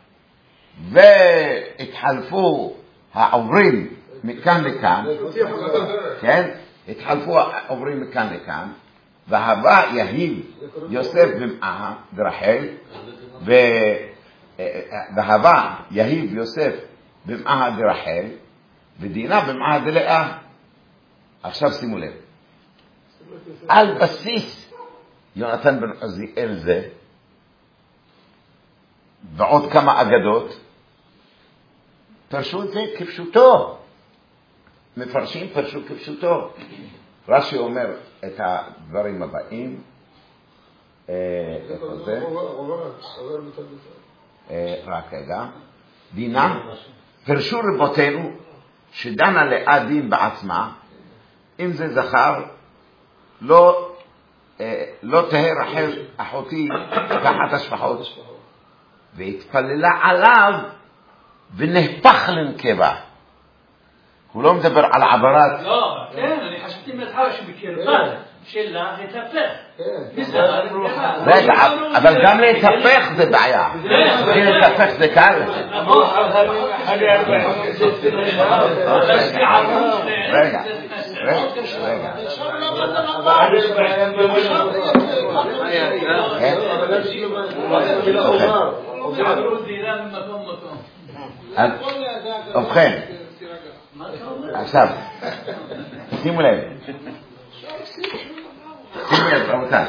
והתחלפו העוברים מכאן לכאן, כן? התחלפו העוברים מכאן לכאן, והבא יהיב יוסף במאה ברחל, בהווה יהיב יוסף במעה דרחל, ודינה במעה דלאה. עכשיו שימו לב. על בסיס יונתן בן עוזיאל זה, ועוד כמה אגדות, פרשו את זה כפשוטו. מפרשים פרשו כפשוטו. רש"י אומר את הדברים הבאים, איפה זה? רק רגע. דינה, פרשו רבותינו שדנה לאה דין בעצמה, אם זה זכר, לא, לא תהא רחל אחותי תחת השפחות, והתפללה עליו ונהפך לנקבה. הוא לא מדבר על עברת. לא, כן, אני חשבתי מהתחלה שבקרבה שלה התהפך. רגע, אבל גם להתהפך זה בעיה. כי להתהפך זה קל. רגע, רגע, רגע. ובכן, עכשיו, שימו לב. שימו לב, רבותיי.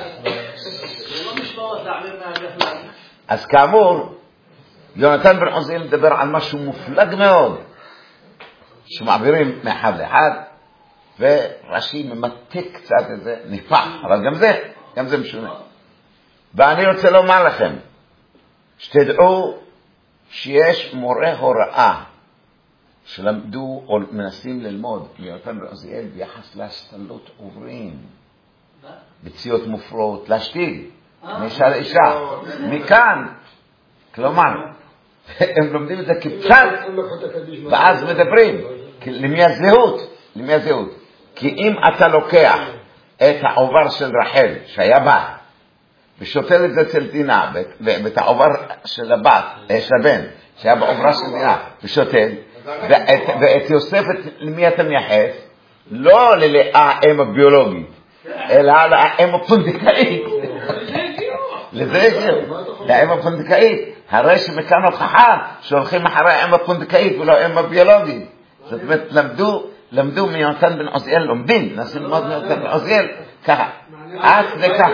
אז כאמור, יונתן בן עוזיאל מדבר על משהו מופלג מאוד, שמעבירים מאחד לאחד, ורש"י ממתק קצת את זה, נפח, אבל גם זה, גם זה משונה. ואני רוצה לומר לכם, שתדעו שיש מורה הוראה, שלמדו או מנסים ללמוד מיונתן בן עוזיאל ביחס להשתלות עוברים, בציעות מופרות, להשתיל, מאישה לאישה. מכאן, כלומר, הם לומדים את זה כפשט, ואז מדברים, למי הזהות? למי הזהות? כי אם אתה לוקח את העובר של רחל, שהיה בת, ושותל את זה אצל דינה, ואת העובר של הבת, של הבן, שהיה בעוברה של דינה, ושותל, ואת יוספת למי אתה מייחס? לא ללאה אם הביולוגית, אלא לאם הפונדקאית. לזה הגיעו, לאם הפונדקאית. הרי שמכאן הוכחה שהולכים אחרי האם הפונדקאית ולא האם הביולוגית. זאת אומרת, למדו, למדו מיונתן בן עוזיאל, לומדים, נסים ללמוד מיונתן בן עוזיאל, ככה. עד לכך.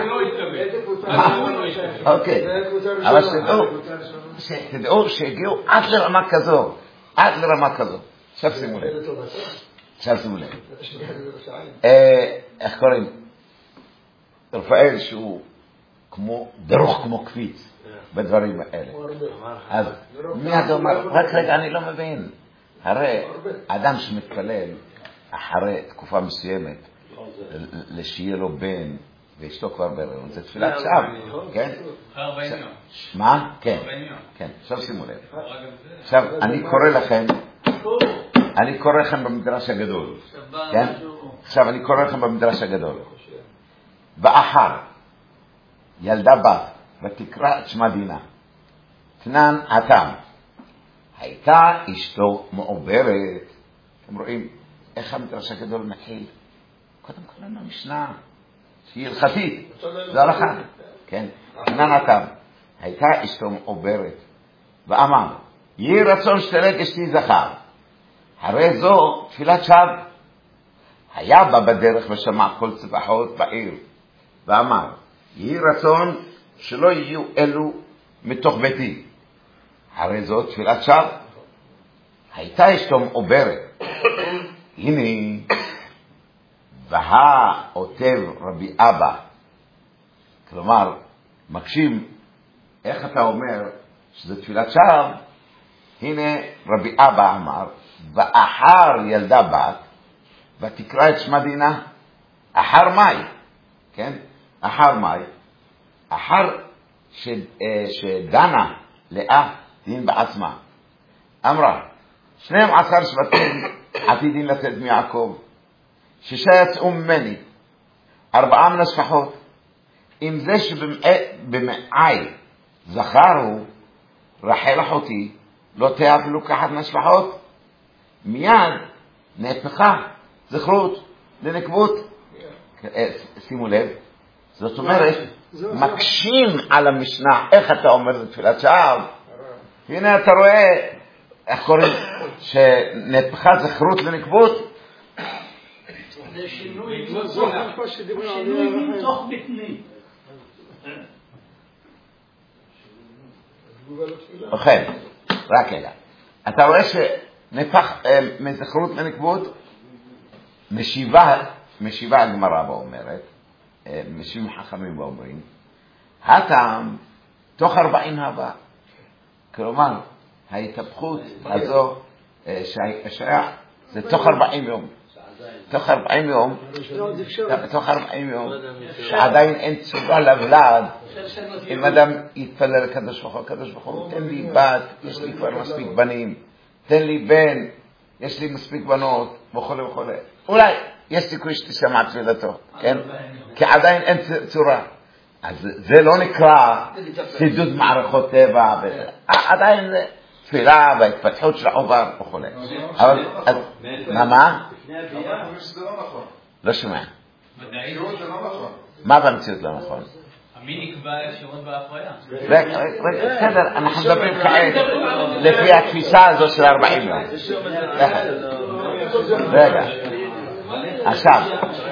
אוקיי. אבל שתדעו, שתדעו שהגיעו עד לרמה כזו. עד לרמה כזו. עכשיו שימו לב. עכשיו שימו לב. איך קוראים? רפאל שהוא כמו, דרוך כמו קפיץ בדברים האלה. אז מי אתה אומר? רק רגע, אני לא מבין. הרי אדם שמתפלל אחרי תקופה מסוימת לשיהיה לו בן ואשתו כבר בהיריון, זה תפילת שווא, כן? ארבעים יום. מה? כן. כן, עכשיו שימו לב. עכשיו, אני קורא לכם, אני קורא לכם במדרש הגדול, כן? עכשיו, אני קורא לכם במדרש הגדול. ואחר ילדה בת, ותקרא את שמה דינה. תנן התם. הייתה אשתו מעוברת. אתם רואים איך המדרש הגדול מתחיל? קודם כל לנו משנה שהיא הלכתית, זה הלכה, כן? תנן התם. הייתה אשתו מעוברת, ואמר, יהי רצון שתלד אשתי זכר, הרי זו תפילת שווא. היה בה בדרך ושמע כל צבחות בעיר, ואמר, יהי רצון שלא יהיו אלו מתוך ביתי, הרי זו תפילת שווא. הייתה אשתו מעוברת, הנה והה עוטב רבי אבא, כלומר מקשים, איך אתה אומר שזה תפילת שווא? הנה רבי אבא אמר, ואחר ילדה בת ותקרא את שמה דינה. אחר מאי, כן? אחר מאי, אחר ש, שדנה לאה דין בעצמה, אמרה, שנים עשר שבטים עתידין לתת מיעקב, שישה יצאו ממני, ארבעה מן הספחות, עם זה שבמעי זכרו רחל אחותי לא תהיה אפילו כאחת מהספחות, מיד נהפכה זכרות לנקבות. שימו לב, זאת אומרת, מקשים על המשנה, איך אתה אומר זה תפילת שווא? הנה אתה רואה, איך קוראים, שנהפכה זכרות לנקבות? זה שינוי מתוך בטני. ובכן, רק רגע. אתה רואה שנהפך מזכרות לנקבות? משיבה, משיבה הגמרא באומרת, משיבים חכמים באומרים, הטעם תוך ארבעים הבא. כלומר, ההתהפכות הזו שהיה, זה תוך ארבעים יום. תוך ארבעים יום, תוך ארבעים יום, שעדיין אין צורה לבלעד, אם אדם יתפלל לקדוש ברוך הוא, הקדוש ברוך הוא, תן לי בת, יש לי כבר מספיק בנים, תן לי בן, יש לי מספיק בנות, וכו' וכו'. אולי יש סיכוי שתשמע תפילתו, כן? כי עדיין אין צורה. אז זה לא נקרא סידוד מערכות טבע, עדיין תפילה וההתפתחות של העובר וכו'. אבל, מה מה? לא שומע. מה במציאות לא נכון? מי נקבע ישירות בהפריה? בסדר, אנחנו מדברים כעת לפי התפיסה הזו של ארבעים יום. רגע, עכשיו.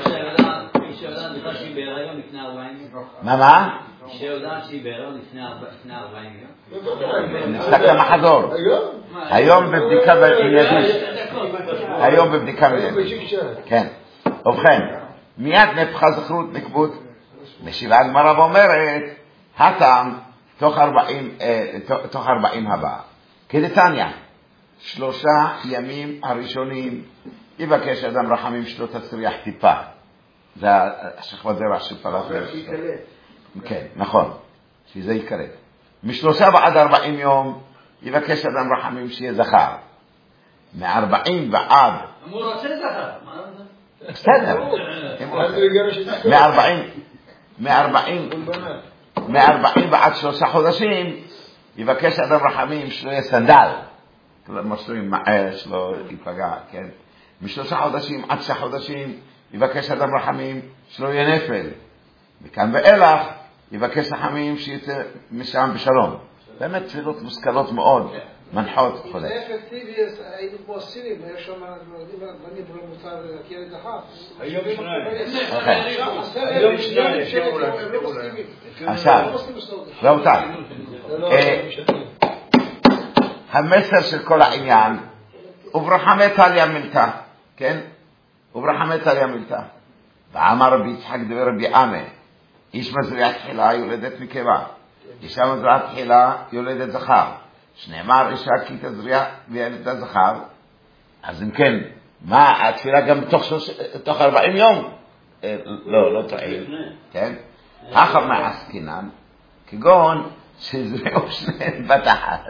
מה מה? שיודעת שהיא בהיריון לפני ארבעים יום. נפסק למחזור. היום בבדיקה מיידית. היום בבדיקה מיידית. כן. ובכן, מיד נהפכה זכרות נקבות. משיבה הגמרא ואומרת, הטעם תוך ארבעים, תוך ארבעים הבאה. כדתניא, שלושה ימים הראשונים יבקש אדם רחמים שלא תצריח טיפה. זה השכבת זרע של פרס בארצות. כן, נכון, שזה יקרב. משלושה ועד ארבעים יום יבקש אדם רחמים שיהיה זכר. מארבעים ועד... הוא רוצה זכר. בסדר. מארבעים, מארבעים, מארבעים ועד שלושה חודשים יבקש אדם רחמים שלא יהיה סנדל. כלומר, שלא יהיה מער, שלא ייפגע, כן? משלושה חודשים עד ששה חודשים יבקש אדם רחמים שלא יהיה נפל. מכאן ואילך יבקש רחמים שיצא משם בשלום. באמת תפילות מושכלות מאוד, מנחות וכו'. זה אפקטיבי, היינו כמו הסינים, היה שם, בני ברי מותר ילד אחת. היום שניים. היום שניים. עכשיו, רבותיי, המסר של כל העניין, וברכה מתה על ימילתה, כן? וברכה מתה על ימילתה. ואמר רבי יצחק דבר רבי עמי, איש מזריעה תחילה יולדת נקבה, אישה מזריעה תחילה יולדת זכר. שנאמר אישה כי תזריע וילדה זכר. אז אם כן, מה התפילה גם תוך ארבעים יום? לא, לא טועים, כן? אחר מעסקינן, כגון שזריעו שניהם בתחת.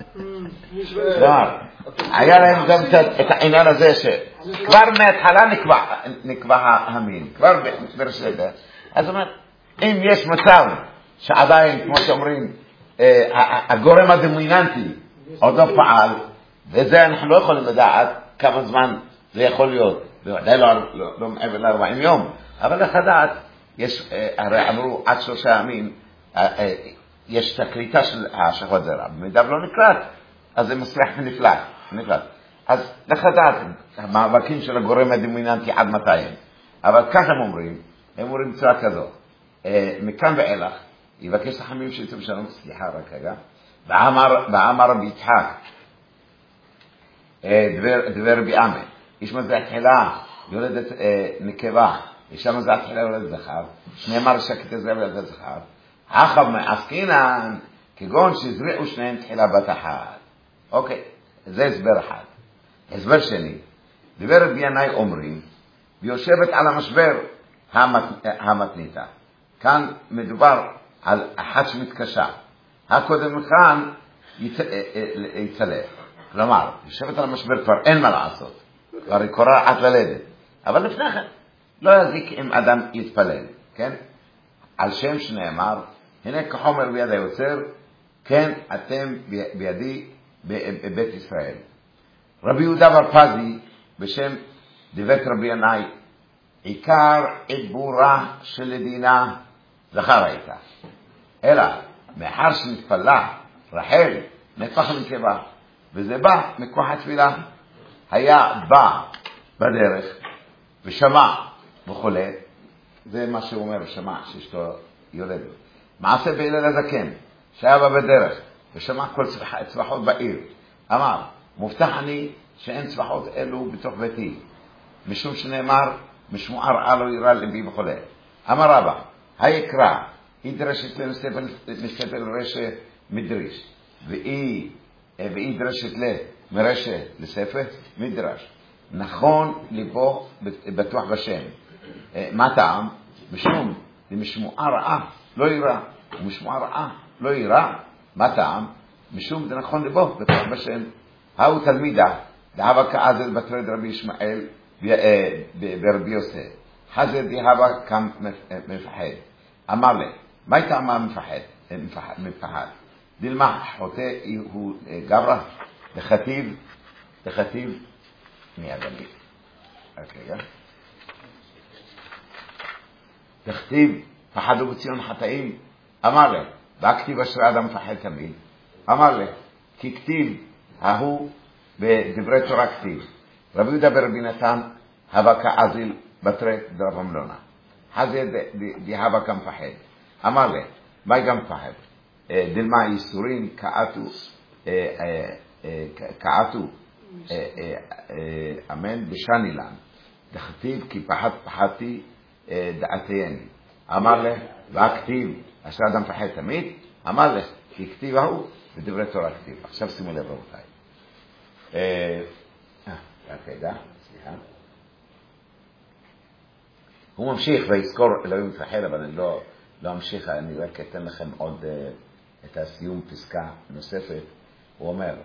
היה להם גם את העניין הזה שכבר מההתחלה נקבע המין, כבר ברשדה. אז אומרת, אם יש מצב שעדיין, כמו שאומרים, הגורם הדומיננטי עוד לא פעל, וזה אנחנו לא יכולים לדעת כמה זמן זה יכול להיות, בוודאי לא מעבר ל-ארבעים יום, אבל איך לדעת, הרי אמרו עד שלושה ימים, יש את הקליטה של השכבת זרע, במידה ולא נקלט, אז זה מצליח ונפלט, נפלט. אז איך לדעת, המאבקים של הגורם הדומיננטי עד מתי הם, אבל כך הם אומרים, הם אומרים בצורה כזו, מכאן ואילך, יבקש לחמים שיצאו בשלום, סליחה רק רגע, ואמר רבי יצחק, דבר רבי עמי, איש מזריע תחילה יולדת נקבה, אישה מזריעה תחילה יולדת זכר, שנאמר שקט תזריע יולדת זכר, אחר מעסקינן, כגון שזריעו שניהם תחילה בתחת. אוקיי, זה הסבר אחד. הסבר שני, דבר רבי ינאי אומרים, ויושבת על המשבר המתניתה. כאן מדובר על אחת שמתקשה. הקודם מכאן יצלף. כלומר, יושבת על המשבר כבר אין מה לעשות. כבר היא קוראה עד ללדת. אבל לפני כן, לא יזיק אם אדם יתפלל. כן? על שם שנאמר, הנה כחומר ביד היוצר, כן אתם בידי בבית ישראל. רבי יהודה בר פזי, בשם דבק רבי ינאי, עיקר עדבורה של לדינה זכר הייתה. אלא, מאחר שנתפלה רחל נהפך לנקבה. וזה בא מכוח התפילה. היה בא בדרך ושמע וכולי, זה מה שהוא אומר, שמע שאשתו יולדת. מעשה בהלל הזקן, שהיה בא בדרך ושמע כל צבחות בעיר, אמר, מובטח אני שאין צבחות אלו בתוך ביתי, משום שנאמר, משמועה רעה לא יראה לבי וכולי. אמר רבא, היקרא, היא דרשת לספל רשע מדריש, והיא, והיא דרשת מרשע לספל מדרש. נכון ליבו בטוח בשם. מה טעם? משום, משמועה רעה לא יראה, ומשמועה רעה לא יראה. מה טעם? משום זה נכון ליבו בטוח בשם. הוא תלמידה, דהבה כעזל בתרד רבי ישמעאל ברבי יוסף. חזר דהבה כם מפחד. אמר לי, מה הייתה מה מפחד? מפחד. דלמה חוטא הוא גברה, דחטיב, דחטיב, מיד אני. רק רגע. דחטיב, פחדו בציון חטאים. אמר לי, והכתיב אשרי אדם מפחד תמיד. אמר לי, כי כתיב, ההוא בדברי תורה כתיב. רבי יהודה ברבי נתן, הווה כעזיל בתרי דרב המלונה. חזר דהבה כמפחד. אמר לי, מה גם מפחד? דלמה איסורים כעתו, כעתו, אמן, בשנילן. דחתיב כי פחד פחדתי דעתייני. אמר לי, והכתיב, אשר אדם פחד תמיד, אמר לי, כי כתיב ההוא בדברי תורה כתיב. עכשיו שימו לב רבותיי. רק רגע, סליחה. הוא ממשיך ויזכור אלוהים מפחד, אבל אני לא, לא אמשיך, אני רק אתן לכם עוד את הסיום פסקה נוספת. הוא אומר,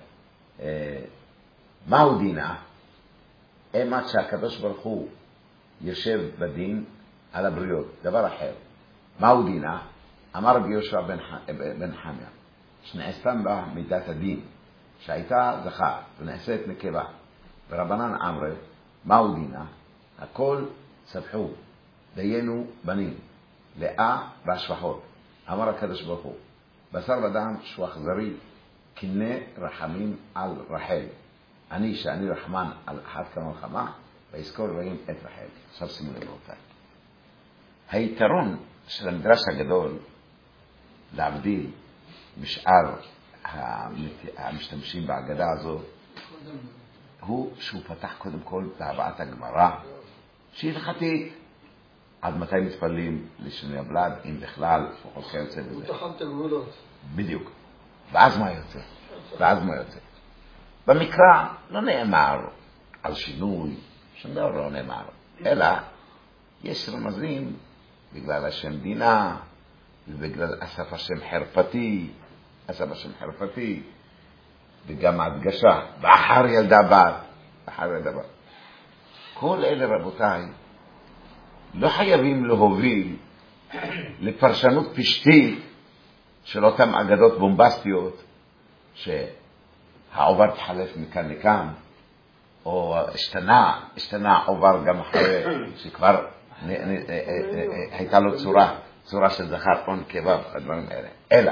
מהו דינה? אימת שהקדוש ברוך הוא יושב בדין על הבריות, דבר אחר. מהו דינה? אמר רבי יהושע בן, בן חניה, שנעשתם בה מידת הדין, שהייתה זכר ונעשית נקבה. ורבנן אמרי, מהו דינה? הכל צבחו, דיינו בנים, לאה והשפחות. אמר הקדוש ברוך הוא, בשר ודם שהוא אכזרי, כנה רחמים על רחל. אני שאני רחמן על אחת כמה וכמה, ויזכור אלוהים את רחל. עכשיו שימו לב רבותיי. היתרון של המדרש הגדול להבדיל משאר המשתמשים בהגדה הזו, הוא שהוא פתח קודם כל בהבאת הגמרא, שהיא הלכתית. עד מתי מתפללים לשינוי הבלד, אם בכלל, או חוקר יוצא בזה. הוא תחם את הגבולות. בדיוק. ואז מה יוצא? ואז מה יוצא? במקרא לא נאמר על שינוי, שום דבר לא נאמר. אלא יש רמזים בגלל השם דינה, ובגלל אסף השם חרפתי, אסף השם חרפתי, וגם הדגשה, באחר ילדה בת, באחר ילדה בת. כל אלה רבותיי, לא חייבים להוביל לפרשנות פשטית של אותם אגדות בומבסטיות שהעובר תחלף מכאן לכאן, או השתנה, השתנה עובר גם אחרי שכבר הייתה לו צורה, צורה של זכר או נקבה, הדברים האלה. אלא,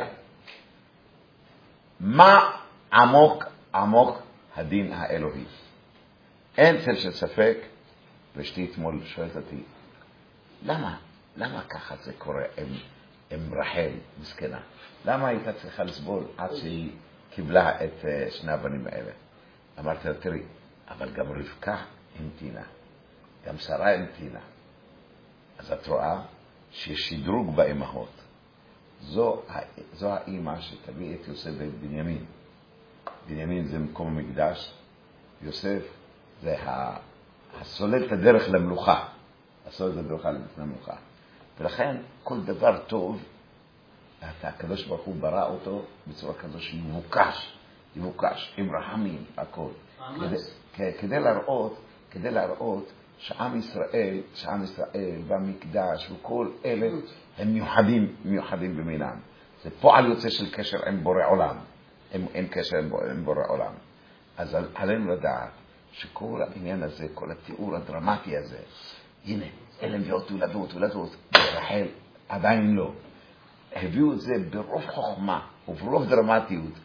מה עמוק עמוק הדין האלוהי? אין צל של ספק, ואשתי אתמול שואלת אותי, למה? למה ככה זה קורה עם, עם רחל, מסכנה? למה הייתה צריכה לסבול עד שהיא קיבלה את uh, שני הבנים האלה? אמרתי לה, תראי, אבל גם רבקה המתינה, גם שרה המתינה. אז את רואה שיש שדרוג באמהות. זו, זו האמא שתביא את יוסף ואת בנימין. בנימין זה מקום המקדש, יוסף זה הסולל את הדרך למלוכה. הסולל את הדרך למלוכה. ולכן כל דבר טוב, הקדוש ברוך הוא ברא אותו בצורה כזו שיבוקש, יבוקש, עם רחמים, הכל. כדי, כדי להראות, כדי להראות שעם ישראל, שעם ישראל והמקדש וכל אלה הם מיוחדים, מיוחדים במינם. זה פועל יוצא של קשר עם בורא עולם. אין, אין קשר עם, עם בורא עולם. אז עלינו לדעת שכל העניין הזה, כל התיאור הדרמטי הזה, הנה, אלה מביאות הולדות, הולדות, רחל עדיין לא. הביאו את זה ברוב חוכמה וברוב דרמטיות,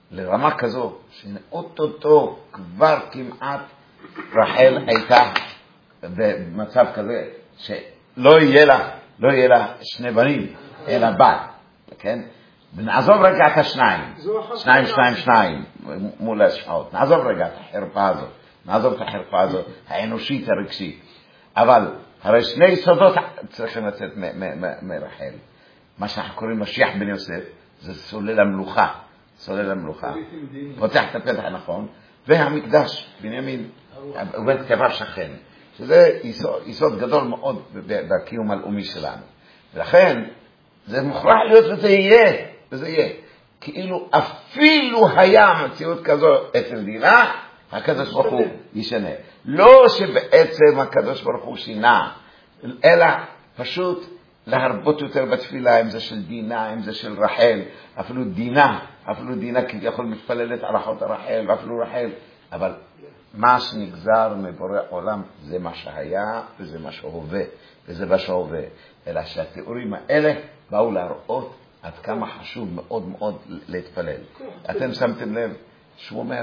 לרמה כזו, שאוטוטו כבר כמעט רחל הייתה במצב כזה, שלא יהיה לה, לא יהיה לה שני בנים, אלא בת, כן? ונעזוב רגע את השניים, שניים, שניים, שניים, מול השעות, נעזוב רגע את החרפה הזאת, נעזוב את החרפה הזאת, האנושית, הרגשית, אבל הרי שני יסודות צריכים לצאת מרחל. מה שאנחנו קוראים משיח בן יוסף, זה סולל המלוכה, סולל המלוכה, פותח את הפתח הנכון, והמקדש, בנימין, ובית כתביו שכן, שזה יסוד, יסוד גדול מאוד בקיום הלאומי שלנו. ולכן, זה מוכרח להיות וזה יהיה, וזה יהיה. כאילו אפילו היה מציאות כזו אצל דינה, הקדוש ברוך הוא ישנה. לא שבעצם הקדוש ברוך הוא שינה, אלא פשוט להרבות יותר בתפילה, אם זה של דינה, אם זה של רחל, אפילו דינה, אפילו דינה כביכול מתפללת על אחות רחל, ואפילו רחל, אבל מה שנגזר מבורא עולם זה מה שהיה וזה מה שהווה, וזה מה שהווה. אלא שהתיאורים האלה באו להראות עד כמה חשוב מאוד מאוד להתפלל. אתם שמתם לב שהוא אומר,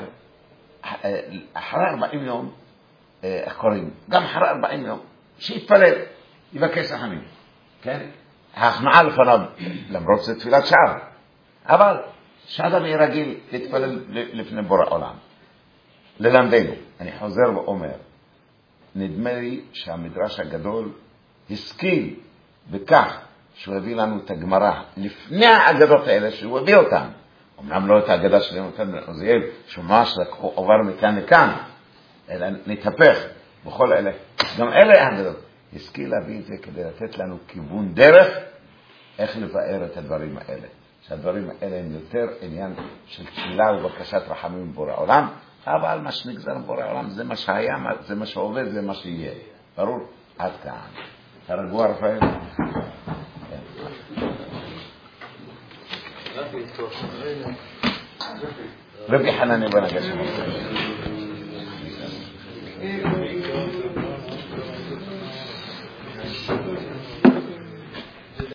אחרי ארבעים יום, איך קוראים? גם אחרי ארבעים יום, שיתפלל, יבקש רחמים. כן? ההכנעה לפניו, למרות זה תפילת שער. אבל שאדם יהיה רגיל להתפלל לפני בורא עולם. ללמדנו, אני חוזר ואומר, נדמה לי שהמדרש הגדול השכיל בכך שהוא הביא לנו את הגמרא לפני האגדות האלה שהוא הביא אותן. אמנם לא את האגדה של יונתן בן עוזיאל, שממש לקחו עובר מכאן לכאן, אלא נתהפך בכל אלה. גם אלה האגדות. השכיל להביא את זה כדי לתת לנו כיוון דרך איך לבאר את הדברים האלה. שהדברים האלה הם יותר עניין של תפילה ובקשת רחמים בורא עולם, אבל מה שנגזר בורא עולם זה מה שהיה, זה מה שעובד, זה מה שיהיה. ברור? עד כאן. אתה רגוע רפאל? רבי חנני בן הגשם.